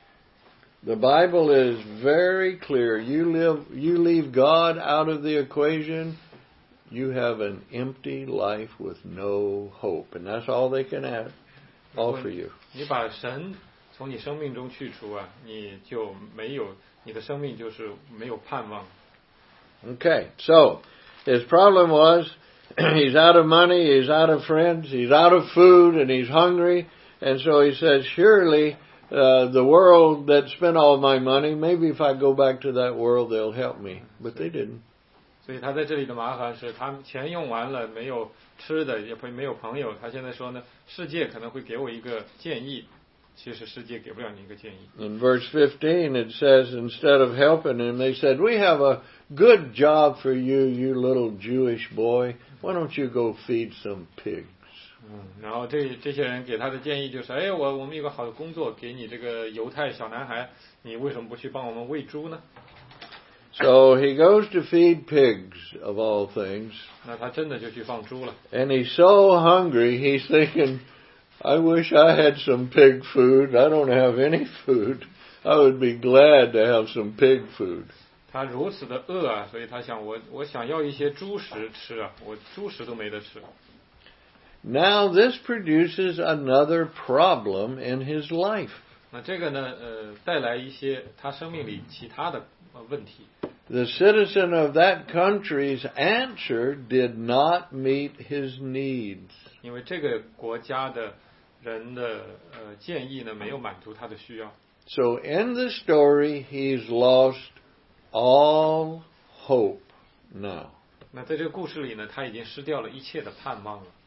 The Bible is very clear. You live, you leave God out of the equation, you have an empty life with no hope, and that's all they can add, offer you. 你把神从你生命中去除啊，你就没有你的生命就是没有盼望。 Okay, so his problem was he's out of money, he's out of friends, he's out of food, and he's hungry, and so he says, surely. Uh, the world that spent all my money, maybe if I go back to that world, they'll help me. But they didn't. 所以他在这里的麻烦是，他钱用完了，没有吃的，也没有朋友。他现在说呢，世界可能会给我一个建议，其实世界给不了你一个建议。 In verse fifteen, it says, instead of helping him, they said, we have a good job for you, you little Jewish boy. Why don't you go feed some pigs? 嗯，然后这这些人给他的建议就是，哎，我我们有个好的工作给你这个犹太小男孩，你为什么不去帮我们喂猪呢 So he goes to feed pigs, of all things. 那他真的就去放猪了。 And he's so hungry, he's thinking, I wish I had some pig food. I don't have any food. I would be glad to have some pig food. 他如此的饿啊，所以他想我我想要一些猪食吃啊，我猪食都没得吃。 Now this produces another problem in his life. 那这个呢，呃，带来一些他生命里其他的问题。 The citizen of that country's answer did not meet his needs. 因为这个国家的人的呃建议呢，没有满足他的需要。 So in the story, he's lost all hope now. 那在这个故事里呢，他已经失掉了一切的盼望了。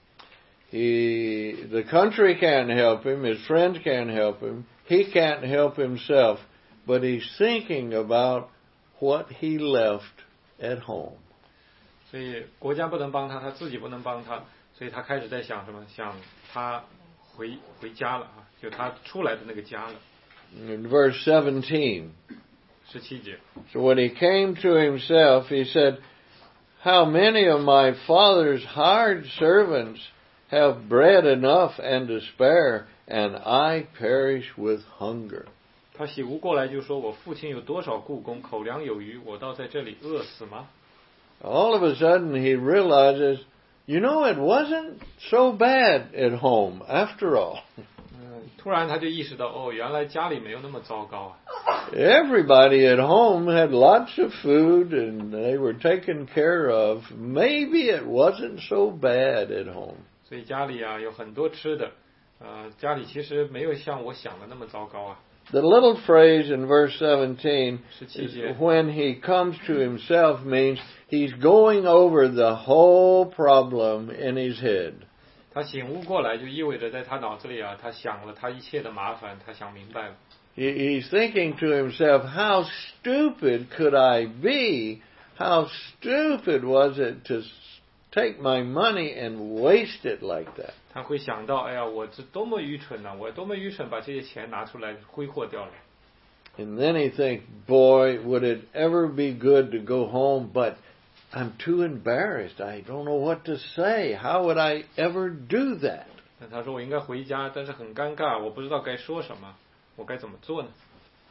He, the country can't help him, his friends can't help him, he can't help himself, but he's thinking about what he left at home. 所以国家不能帮他，他自己不能帮他，所以他开始在想什么？想他回回家了啊，就他出来的那个家了。 In verse seventeen. 十七节。 So when he came to himself, he said, How many of my father's hired servants have bread enough and to spare, and I perish with hunger? 他醒悟过来就说：“我父亲有多少雇工，口粮有余，我倒在这里饿死吗？” All of a sudden he realizes, you know, it wasn't so bad at home after all. 突然他就意识到，哦，原来家里没有那么糟糕啊。 Everybody at home had lots of food and they were taken care of. Maybe it wasn't so bad at home. 所以家里啊有很多吃的，呃，家里其实没有像我想的那么糟糕啊。 The little phrase in verse seventeen, is when he comes to himself, means he's going over the whole problem in his head. 他醒悟过来，就意味着在他脑子里啊，他想了他一切的麻烦，他想明白了。 He, he's thinking to himself, how stupid could I be? How stupid was it to take my money and waste it like that? 他会想到，哎呀，我这多么愚蠢呐、啊！我多么愚蠢，把这些钱拿出来挥霍掉了。 And then he thinks, boy, would it ever be good to go home, but I'm too embarrassed. I don't know what to say. How would I ever do that? 那他说我应该回家，但是很尴尬，我不知道该说什么，我该怎么做呢？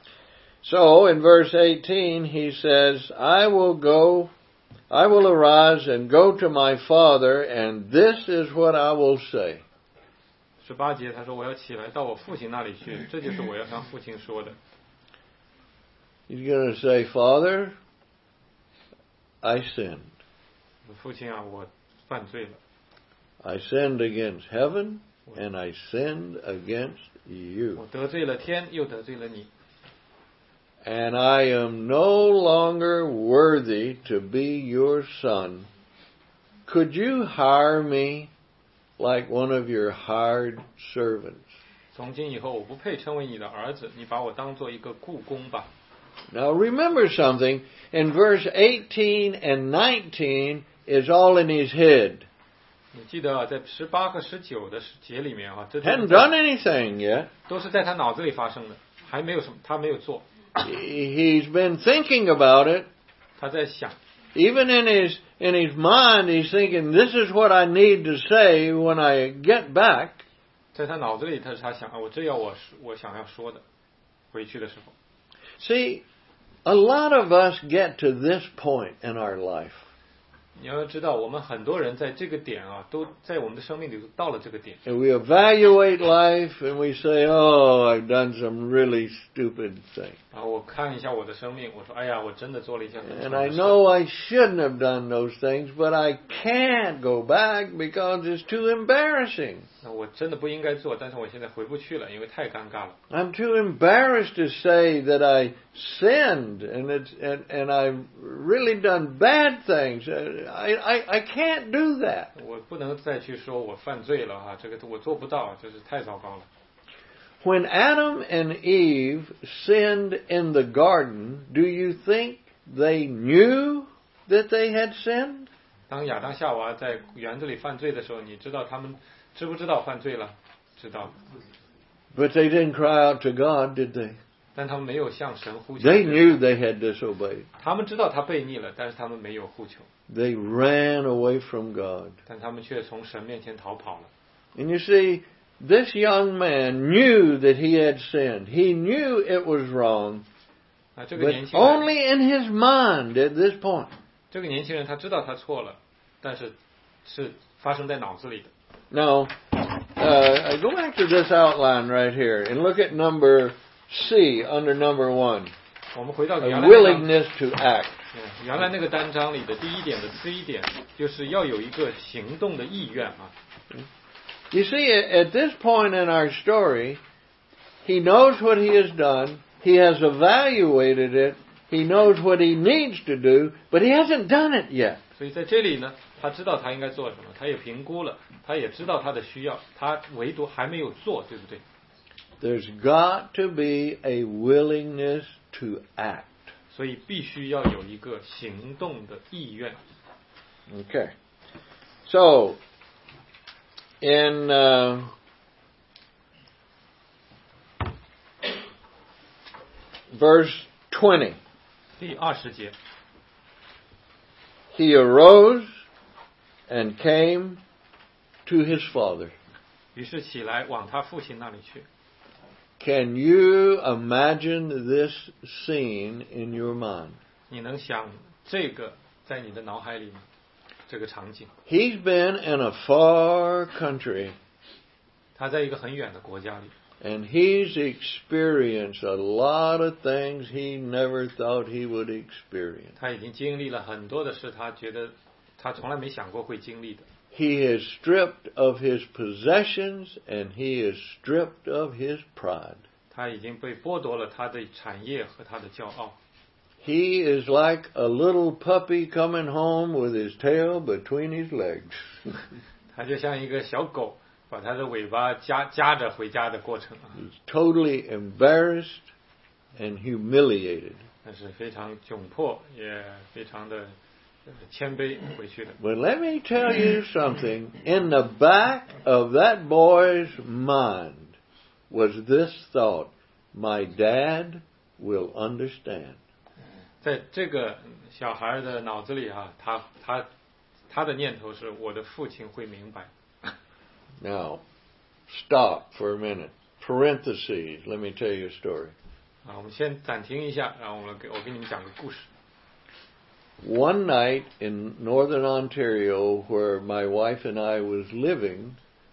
So in verse eighteen he says, I will go, I will arise and go to my father, and this is what I will say. 十八节他说我要起来到我父亲那里去，这就是我要向父亲说的。 He's going to say, Father, I sinned. 父亲啊，我犯罪了。 I sinned against heaven, and I sinned against you. 我得罪了天，又得罪了你。 And I am no longer worthy to be your son. Could you hire me like one of your hired servants? 从今以后，我不配称为你的儿子，你把我当做一个雇工吧。 Now remember something. In verse eighteen and nineteen is all in his head. 你记得啊，在十八和十九的节里面啊，这 Hadn't done anything yet. 都是在他脑子里发生的，还没有什么，他没有做。 He's been thinking about it. 他在想。 Even in his in his mind, he's thinking, "This is what I need to say when I get back." 在他脑子里，他是他想啊，我这要我我想要说的，回去的时候。 See, a lot of us get to this point in our life. 你要知道，我们很多人在这个点啊，都在我们的生命里都到了这个点。 And we evaluate life and we say, "Oh, I've done some really stupid thing." 啊，我看一下我的生命，我说，哎呀，我真的做了一件很蠢 And 的 I 事。 know I shouldn't have done those things, but I can't go back because it's too embarrassing. 那我真的不应该做，但是我现在回不去了，因为太尴尬了。 I'm too embarrassed to say that I sinned and it's and, and I've really done bad things. I, I I can't do that. 我不能再去说我犯罪了哈，这个我做不到，这是太糟糕了。 When Adam and Eve sinned in the garden, do you think they knew that they had sinned? 当亚当夏娃在园子里犯罪的时候，你知道他们知不知道犯罪了？知道。 But they didn't cry out to God, did they? 但他们没有向神呼求。 They knew they had disobeyed. 他们知道他悖逆了，但是他们没有呼求。 They ran away from God. 但他们却从神面前逃跑了。 And you see, this young man knew that he had sinned. He knew it was wrong. 啊，这个 But 年轻人 only in his mind at this point. 这个年轻人他知道他错了，但是是发生在脑子里的。 Now, uh, go back to this outline right here and look at number C under number one. 我们回到 A 原来那个 willingness to act. 原来那个单章里的第一点的 C 点，就是要有一个行动的意愿啊。 You see, at this point in our story, he knows what he has done. He has evaluated it. He knows what he needs to do, but he hasn't done it yet. 所以在这里呢，他知道他应该做什么，他也评估了，他也知道他的需要，他唯独还没有做，对不对？ There's got to be a willingness to act. 所以必须要有一个行动的意愿。 Okay. So, in uh, verse twenty, 第二十节， he arose and came to his father. 于是起来往他父亲那里去。 Can you imagine this scene in your mind? 你能想这个在你的脑海里吗？这个场景。 He's been in a far country. 他在一个很远的国家里。 And he's experienced a lot of things he never thought he would experience. 他已经经历了很多的事，他觉得他从来没想过会经历的。 He is stripped of his possessions and he is stripped of his pride. 他已经被剥夺了他的产业和他的骄傲。 He is like a little puppy coming home with his tail between his legs. 他就像一个小狗，把他的尾巴夹夹着回家的过程啊。 He's totally embarrassed and humiliated. 那是非常窘迫，也非常的谦卑回去的。 But let me tell you something. In the back of that boy's mind was this thought: my dad will understand. 在这个小孩的脑子里啊，他他他的念头是我的父亲会明白。 Now, stop for a minute. Parentheses. Let me tell you a story. 啊，我们先暂停一下，然后我们给我给你们讲个故事。 One night in northern Ontario, where my wife and I was living,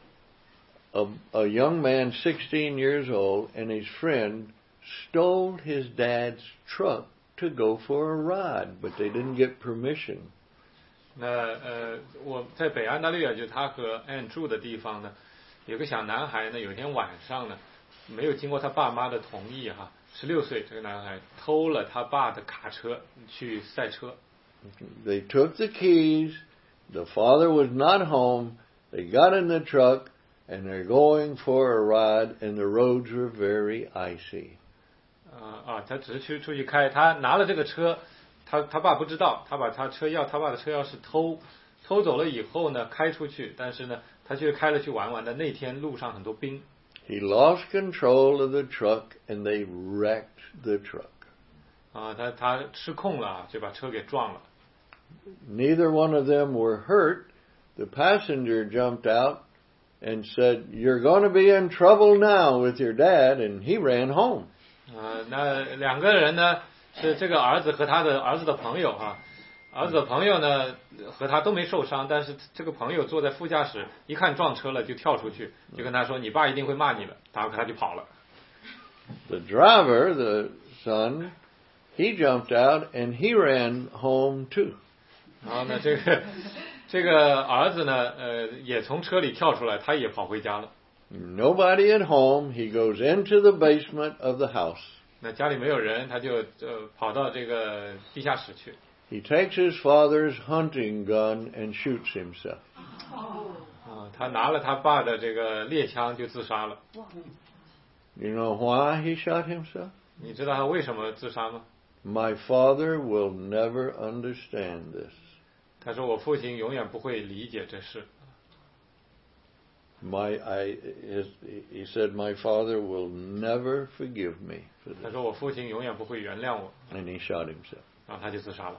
a, a young man, sixteen years old, and his friend stole his dad's truck to go for a ride, but they didn't get permission. 那呃，我在北安大略尔，就他和 Anne 住的地方呢，有个小男孩呢，有一天晚上呢，没有经过他爸妈的同意哈，十六岁这个男孩偷了他爸的卡车去赛车。 They took the keys. The father was not home. They got in the truck and they're going for a ride, and the roads were very icy. 啊啊，他只是去出去开，他拿了这个车，他他爸不知道，他把他车钥，他爸的车钥匙偷偷走了以后呢，开出去，但是呢，他却开了去玩玩的。那天路上很多冰。 He lost control of the truck and they wrecked the truck. 啊，他他失控了，就把车给撞了。 Neither one of them were hurt. The passenger jumped out and said, "You're going to be in trouble now with your dad," and he ran home. 啊，那两个人呢是这个儿子和他的儿子的朋友哈、啊，儿子的朋友呢和他都没受伤，但是这个朋友坐在副驾驶，一看撞车了就跳出去，就跟他说：“你爸一定会骂你的。”然后他就跑了。 The driver, the son, he jumped out and he ran home too. 然后呢，这个这个儿子呢，呃，也从车里跳出来，他也跑回家了。 Nobody at home. He goes into the basement of the house. 那家里没有人，他就呃跑到这个地下室去。 He takes his father's hunting gun and shoots himself. 啊，他拿了他爸的这个猎枪就自杀了。 You know why he shot himself? 你知道他为什么自杀吗？ My father will never understand this. 他说我父亲永远不会理解这事。 My, I, his, he said, my father will never forgive me for 他 this. 说我父亲永远不会原谅我， And he shot himself. 然后他就自杀了。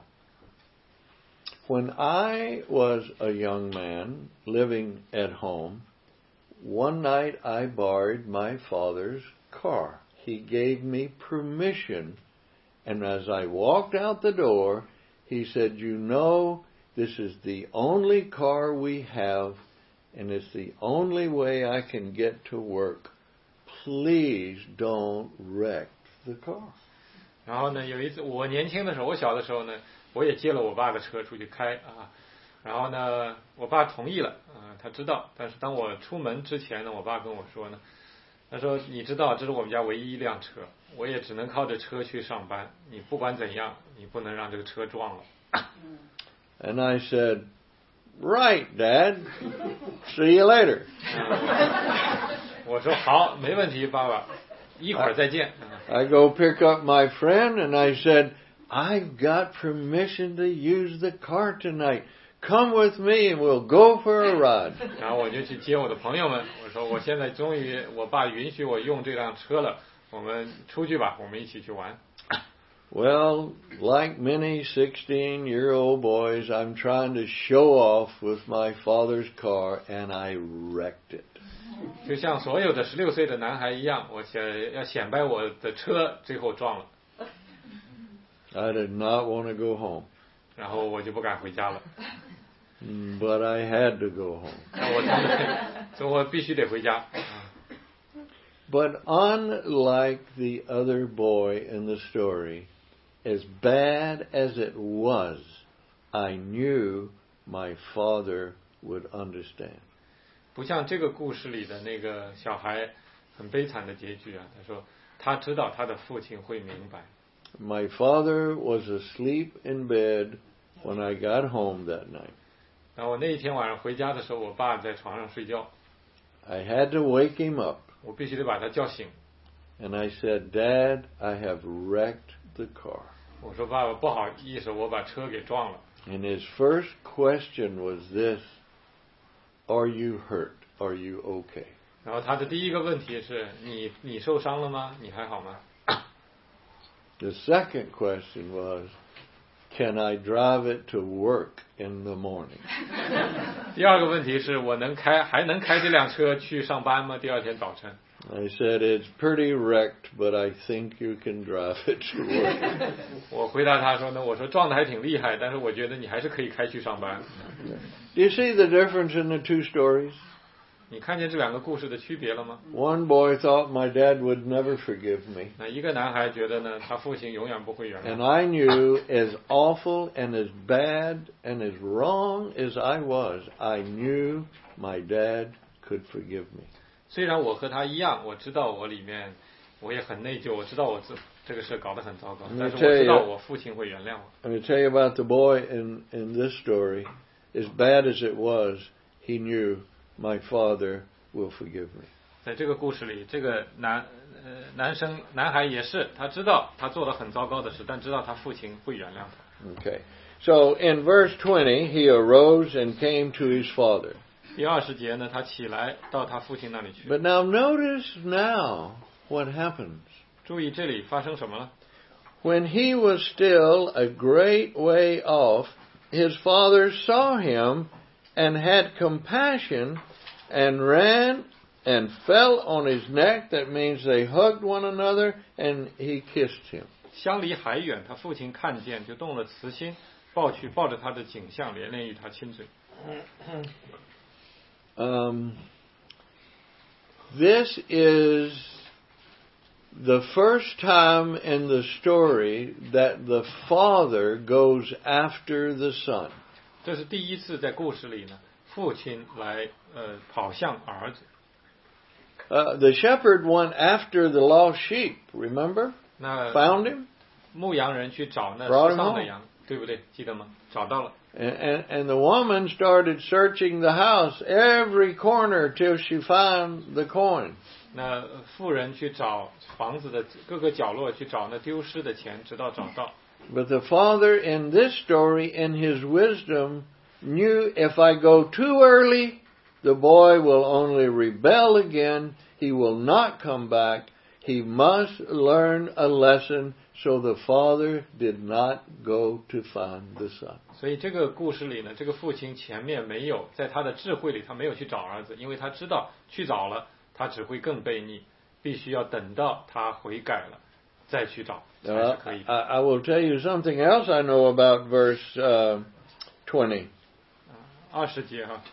When I was a young man living at home, one night I borrowed my father's car. He gave me permission, and as I walked out the door, he said, you know, this is the only car we have, and it's the only way I can get to work. Please don't wreck the car. 然后呢，有一次我年轻的时候，我小的时候呢，我也借了我爸的车出去开啊。然后呢，我爸同意了啊，他知道。但是当我出门之前呢，我爸跟我说呢，他说你知道这是我们家唯一一辆车，我也只能靠着车去上班。你不管怎样，你不能让这个车撞了。 And I said, right, Dad. See you later. 我说好，没问题，爸爸，一会儿再见。 I go pick up my friend and I said, I've got permission to use the car tonight. Come with me and we'll go for a ride. 然后我就去接我的朋友们，我说我现在终于我爸允许我用这辆车了，我们出去吧，我们一起去玩。 Well, like many sixteen-year-old boys, I'm trying to show off with my father's car, and I wrecked it. 就像所有的十六岁的男孩一样，我想要显摆我的车，最后撞了。 I did not want to go home. 然后我就不敢回家了。 But I had to go home. 那我真的，所以我必须得回家。 But unlike the other boy in the story, as bad as it was, I knew my father would understand. 不像这个故事里的那个小孩很悲惨的结局啊，他说他知道他的父亲会明白。 My father was asleep in bed when I got home that night. 然后我那一天晚上回家的时候，我爸在床上睡觉。 I had to wake him up. 我必须得把他叫醒。 And I said, Dad, I have wrecked the car. 我说爸爸不好意思，我把车给撞了。 And his first question was this, are you hurt? Are you okay? 然后他的第一个问题是你你受伤了吗？你还好吗？ The second question was, can I drive it to work in the morning? 第二个问题是我能开还能开这辆车去上班吗？第二天早晨。 I said, it's pretty wrecked, but I think you can drive it to work. 我回答他说呢，我说撞的还挺厉害，但是我觉得你还是可以开去上班。 Do you see the difference in the two stories? 你看见这两个故事的区别了吗？ One boy thought my dad would never forgive me. 那一个男孩觉得呢，他父亲永远不会原谅。 And I knew, as awful and as bad and as wrong as I was, I knew my dad could forgive me. 虽然我和他一样，我知道我里面我也很内疚，我知道我这这个事搞得很糟糕，但是我知道我父亲会原谅我。 I'm going to tell you about the boy in, in this story. As bad as it was, he knew my father will forgive me. 在这个故事里，这个男呃男生男孩也是，他知道他做了很糟糕的事，但知道他父亲会原谅他。 Okay. So in verse twenty, he arose and came to his father. 第二十节呢，他起来到他父亲那里去。 But now notice now what happens. 注意这里发生什么了？ When he was still a great way off, his father saw him and had compassion and ran and fell on his neck. That means they hugged one another and he kissed him. 相离还远，他父亲看见就动了慈心，抱去抱着他的颈项，连连与他亲嘴。 Um, this is the first time in the story that the father goes after the son. 这是第一次在故事里呢，父亲来呃跑向儿子。 Uh, the shepherd went after the lost sheep, remember? 那 Found him? 牧羊人去找那 Brought 失 him 丧的 home. 羊，对不对？记得吗？找到了。 And, and, and the woman started searching the house, every corner, till she found the coin. 那妇人去找房子的各个角落，去找那丢失的钱，直到找到。 But the father in this story, in his wisdom, knew if I go too early, the boy will only rebel again. He will not come back. He must learn a lesson, so the father did not go to find the son. 所以这个故事里呢，这个父亲前面没有在他的智慧里，他没有去找儿子，因为他知道去找了，他只会更悖逆，必须要等到他悔改了再去找才是可以。 Uh, I, I will tell you something else I know about verse uh, twenty. 二十节哈。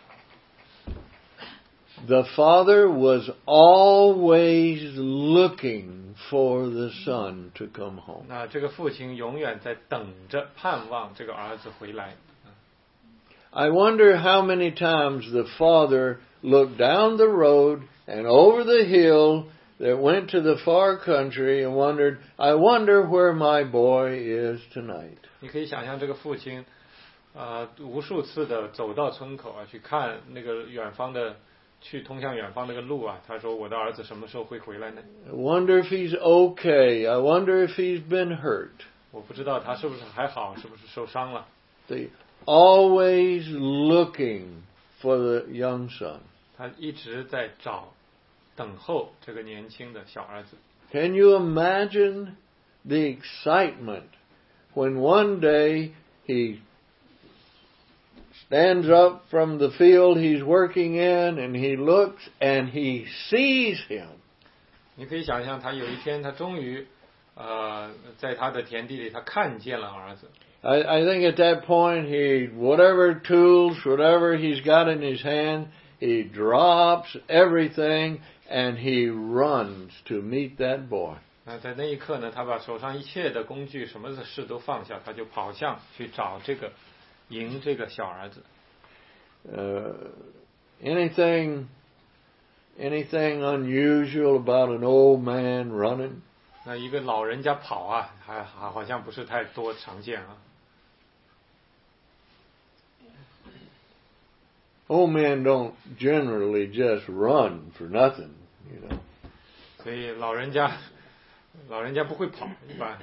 The father was always looking for the son to come home. 那这个父亲永远在等着盼望这个儿子回来。 I wonder how many times the father looked down the road and over the hill that went to the far country and wondered, I wonder where my boy is tonight. 你可以想象这个父亲，呃，无数次的走到村口啊，去看那个远方的。去通向远方那个路啊，他说我的儿子什么时候会回来呢 I wonder if he's okay. I wonder if he's been hurt. 我不知道他是不是还好，是不是受伤了。 They always looking for the young son. 他一直在找，等候这个年轻的小儿子。 Can you imagine the excitement when one day he stands up from the field he's working in and he looks and he sees him. 你可以想象他有一天他终于呃在他的田地里他看见了儿子。 I, I think at that point he whatever tools, whatever he's got in his hand, he drops everything and he runs to meet that boy. 那在那一刻呢，他把手上一切的工具什么的事都放下，他就跑向去找这个迎这个小儿子。 Uh, anything, anything unusual about an old man running? 那一个老人家跑啊，还还好像不是太多常见啊。 Old men don't generally just run for nothing, you know. 所以老人家，老人家不会跑，一般。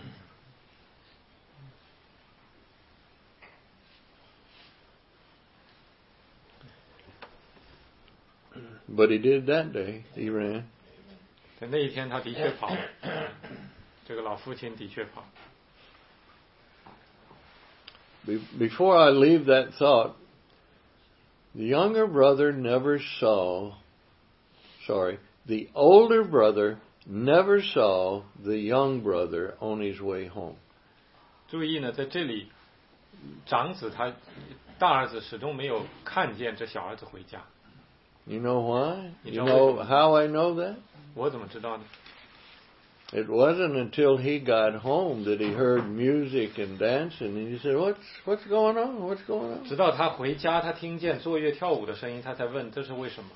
But he did that day. He ran. 在那一天，他的确跑。这个老父亲的确跑。 Before I leave that thought, the younger brother never saw, sorry, the older brother never saw the young brother on his way home. 注意呢，在这里，长子他大儿子始终没有看见这小儿子回家。 You know why? You know how I know that? 我怎么知道呢？ It wasn't until he got home that he heard music and dancing, and he said, "What's what's going on? What's going on?" 直到他回家，他听见作乐跳舞的声音，他才问这是为什么。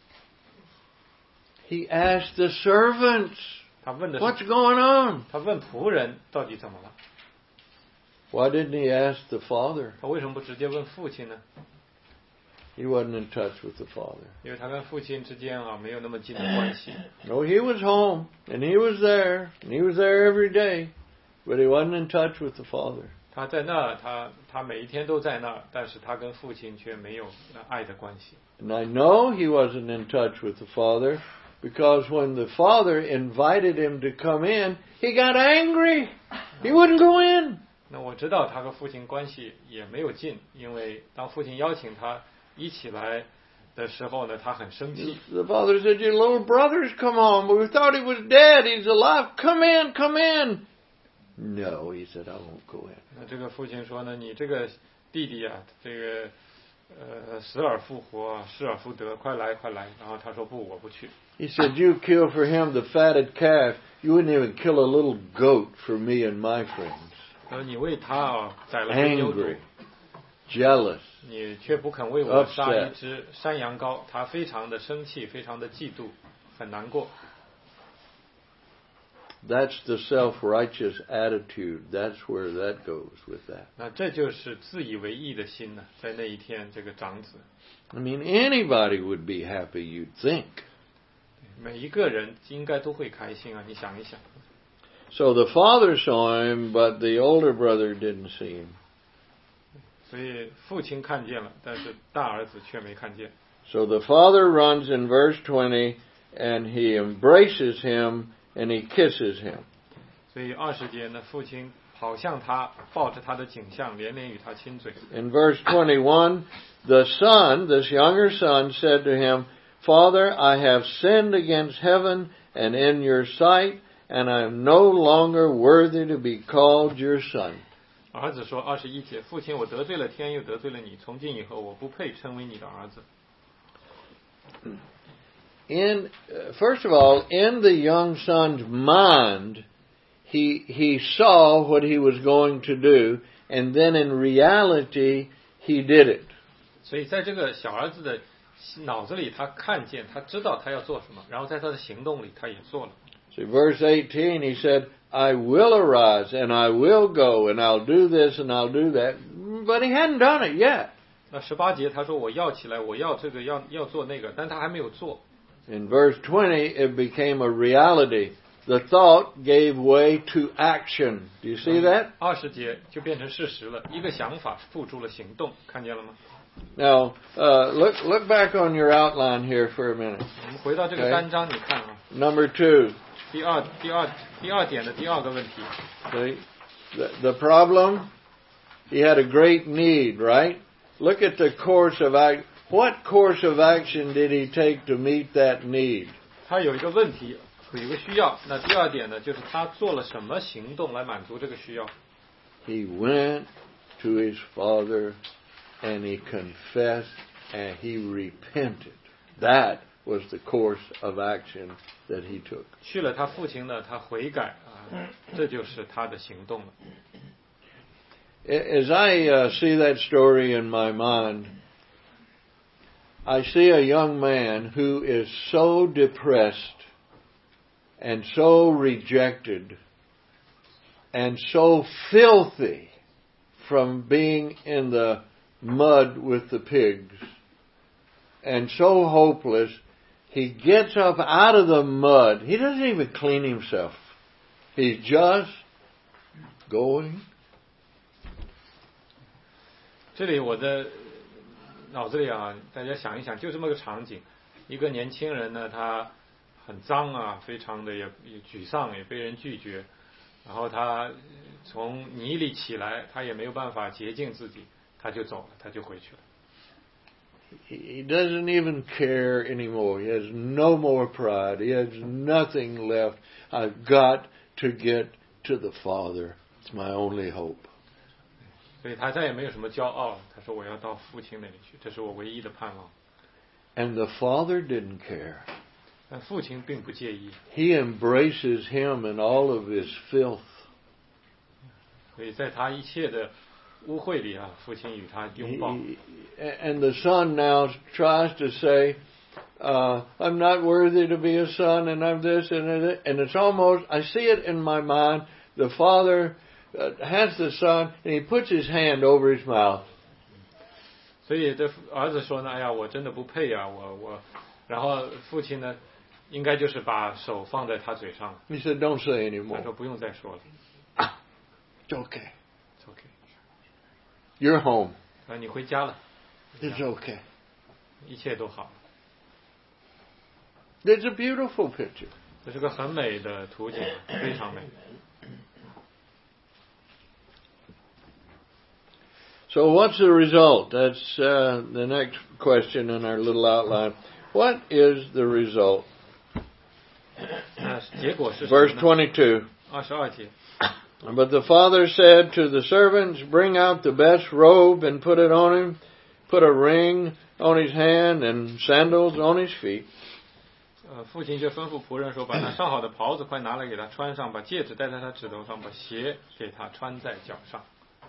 He asked the servants, 他问的 "What's going on?" 他问仆人到底怎么了？ Why didn't he ask the father? 他为什么不直接问父亲呢？ He wasn't in touch with the father. 因为他跟父亲之间啊没有那么近的关系。 No, he was home, and he was there, and he was there every day, but he wasn't in touch with the father. 他在那儿，他他每一天都在那儿，但是他跟父亲却没有爱的关系。 And I know he wasn't in touch with the father because when the father invited him to come in, he got angry. He wouldn't go in. 那我知道他和父亲关系也没有近，因为当父亲邀请他一起来的时候呢，他很生气。 The father said, "Your little brother's come home. We thought he was dead. He's alive. Come in, come in." No, he said, "I won't go in." 那这个父亲说呢，你这个弟弟啊，这个呃死而复活，失而复得，快来快来。然后他说不，我不去。 He said, "You kill for him the fatted calf. You wouldn't even kill a little goat for me and my friends." 他说你为他啊宰了个牛犊。 Jealous. 你却不肯为我杀一只山羊羔，他非常的生气，非常的嫉妒，很难过。 That's the self-righteous attitude. That's where that goes with that. 那这就是自以为义的心呢，在那一天，这个长子。 I mean, anybody would be happy, you'd think. 每一个人应该都会开心啊！你想一想。 So the father saw him, but the older brother didn't see him. 所以父亲看见了，但是大儿子却没看见。 So the father runs in verse twenty, and he embraces him and he kisses him. 所以二十节呢，父亲跑向他，抱着他的颈项，连连与他亲嘴。 In verse twenty-one, the son, this younger son, said to him, Father, I have sinned against heaven and in your sight, and I am no longer worthy to be called your son. 儿子说，二十一节，父亲，我得罪了天，又得罪了你，从今以后，我不配称为你的儿子。 In uh, first of all, in the young son's mind, he he saw what he was going to do, and then in reality, he did it. 所以在这个小儿子的脑子里，他看见，他知道他要做什么，然后在他的行动里，他也做了。 So verse eighteen, he said, I will arise, and I will go, and I'll do this, and I'll do that. But he hadn't done it yet. 那十八节他说我要起来，我要这个，要要做那个，但他还没有做。 In verse twenty, it became a reality. The thought gave way to action. Do you see that? 二十节就变成事实了，一个想法付诸了行动，看见了吗？ Now, uh, look look back on your outline here for a minute. 我们回到这个单章，你看啊。 Number two. 第二第二第二点的第二个问题。 See, the the problem. He had a great need, right? Look at the course of act. What course of action did he take to meet that need? 他有一个问题，有一个需要。那第二点呢，就是他做了什么行动来满足这个需要。 He went to his father, and he confessed, and he repented. That was the course of action that he took. 去了他父亲呢，他悔改啊，这就是他的行动了。 As I uh, see that story in my mind, I see a young man who is so depressed and so rejected and so filthy from being in the mud with the pigs and so hopeless, he gets up out of the mud. He doesn't even clean himself. He's just going. 这里我的脑子里啊，大家想一想，就这么个场景，一个年轻人呢，他很脏啊，非常的也也沮丧，也被人拒绝，然后他从泥里起来，他也没有办法洁净自己，他就走了，他就回去了。 He doesn't even care anymore. He has no more pride. He has nothing left. I've got to get to the Father. It's my only hope. 所以他再也没有什么骄傲了。他说：“我要到父亲那里去，这是我唯一的盼望。” And the Father didn't care. 但父亲并不介意。 He embraces him in all of his filth. 所以在他一切的污秽里啊，父亲与他拥抱。 And the son now tries to say, uh, I'm not worthy to be a son, and I'm this, and and it's almost, I see it in my mind, the father uh, has the son, and he puts his hand over his mouth. 所以这儿子说呢，哎呀，我真的不配啊，我我，然后父亲呢，应该就是把手放在他嘴上。 He said, "Don't say anymore." 他说不用再说了。 It's okay. It's okay. You're home. 啊，你回家了。 It's okay. 一切都好。 It's a beautiful picture. 这是个很美的图景，非常美。 So what's the result? That's uh, the next question in our little outline. What is the result? Verse twenty-two. 二十二节。 But the father said to the servants, Bring out the best robe and put it on him. Put a ring on his hand and sandals on his feet. 呃，父亲就吩咐仆人说：“把那上好的袍子快拿来给他穿上，把戒指戴在他指头上，把鞋给他穿在脚上。”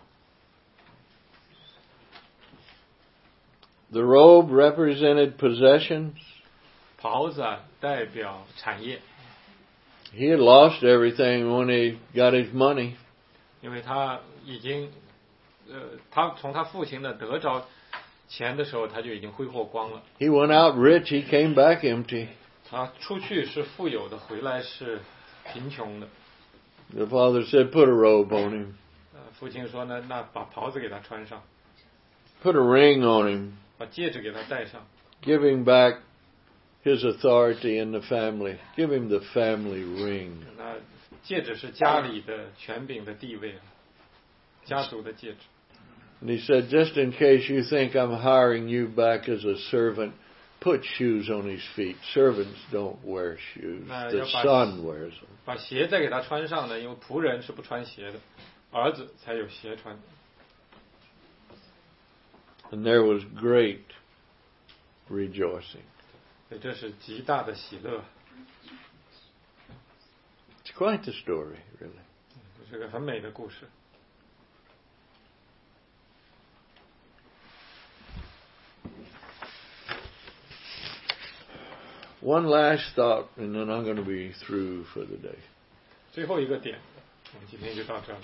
The robe represented possessions. 袍子啊，代表产业。 He had lost everything when he got his money. 因为他已经，呃，他从他父亲的得着钱的时候，他就已经挥霍光了。 He went out rich. He came back empty. 他出去是富有的，回来是贫穷的。 The father said, "Put a robe on him." 呃，父亲说呢，那把袍子给他穿上。 Put a ring on him. 把戒指给他戴上。 giving back his authority in the family. Give him the family ring. 那戒指是家里的权柄的地位，家族的戒指。 And he said, just in case you think I'm hiring you back as a servant, put shoes on his feet. Servants don't wear shoes. The son wears them. 把鞋再给他穿上呢，因为仆人是不穿鞋的，儿子才有鞋穿。 And there was great rejoicing. 所以这是极大的喜乐。 It's quite the story, really. 这是个很美的故事。 One last thought, and then I'm going to be through for the day. 最后一个点，我们今天就到这儿。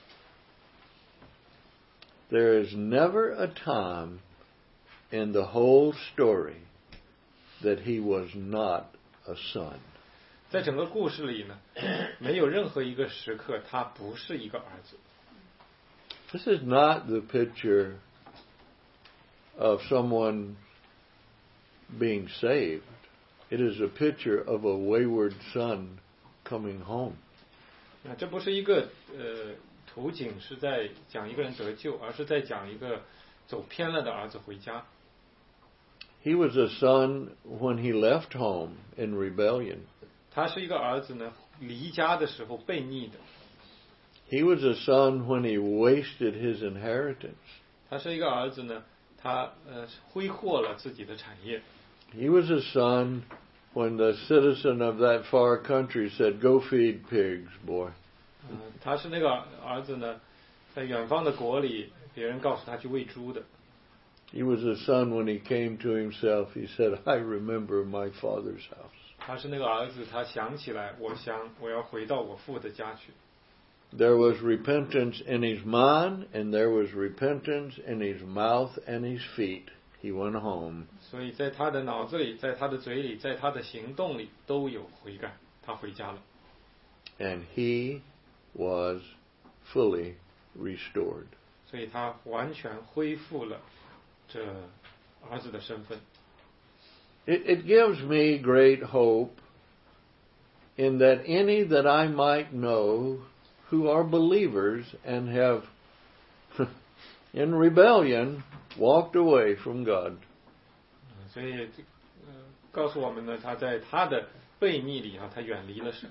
There is never a time in the whole story that he was not a son. 在整个故事里呢，没有任何一个时刻他不是一个儿子。 This is not the picture of someone being saved. It is a picture of a wayward son coming home. 那这不是一个呃图景，是在讲一个人得救，而是在讲一个走偏了的儿子回家。 He was a son when he left home in rebellion. 他是一个儿子呢，离家的时候悖逆的。 He was a son when he wasted his inheritance. 他是一个儿子呢，他呃挥霍了自己的产业。 He was a son when the citizen of that far country said, "Go feed pigs, boy." 嗯，他是那个儿子呢，在远方的国里，别人告诉他去喂猪的。 He was a son when he came to himself. He said, "I remember my father's house." 他是那个儿子，他想起来，我想我要回到我父的家去。 There was repentance in his mind, and there was repentance in his mouth and his feet. He went home. 所以在他的脑子里，在他的嘴里，在他的行动里都有悔改，他回家了。 And he was fully restored. 所以他完全恢复了这儿子的身份。 It, it gives me great hope in that any that I might know who are believers and have in rebellion walked away from God. 所以呃告诉我们呢，他在他的悖逆里啊，他远离了神。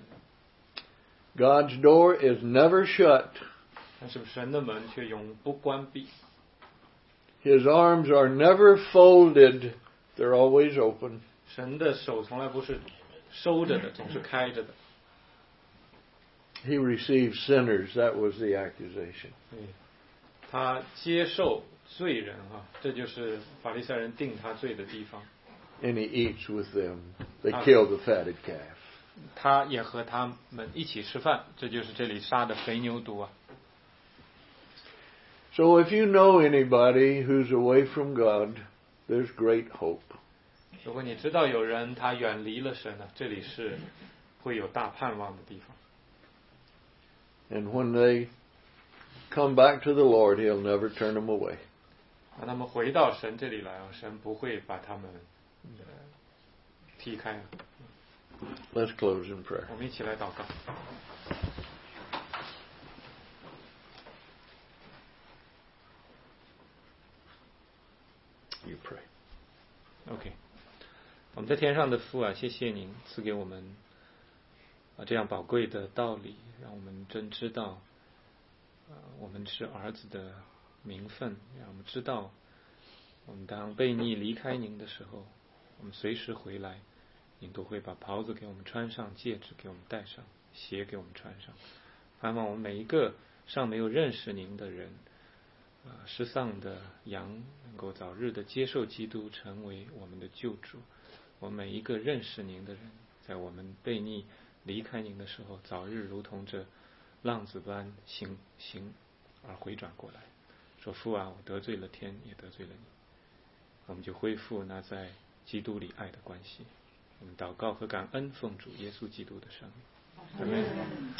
God's door is never shut. 但是神的门却永不关闭。 His arms are never folded. They're always open. 神的手从来不是收着的，总是开着的。 He receives sinners. That was the accusation. 对，他接受罪人啊，这就是法利赛人定他罪的地方。 And he eats with them. They kill the fatted calf. 他也和他们一起吃饭，这就是这里杀的肥牛犊啊。 So if you know anybody who's away from God, there's great hope. 如果你知道有人他远离了神呢，这里是会有大盼望的地方。 And when they come back to the Lord, He'll never turn them away. 当他们回到神这里来啊，神不会把他们呃踢开。 Let's close in prayer. 我们一起来祷告。 You pray. OK， 我们在天上的父啊，谢谢您赐给我们啊这样宝贵的道理，让我们真知道，呃，我们是儿子的名分，让我们知道，我们当悖逆离开您的时候，我们随时回来，您都会把袍子给我们穿上，戒指给我们戴上，鞋给我们穿上。盼望我们每一个尚没有认识您的人，啊，失丧的羊能够早日的接受基督，成为我们的救主。我们每一个认识您的人，在我们悖逆离开您的时候，早日如同这浪子般行行而回转过来，说父啊，我得罪了天，也得罪了你。我们就恢复那在基督里爱的关系。我们祷告和感恩，奉主耶稣基督的圣名。阿们。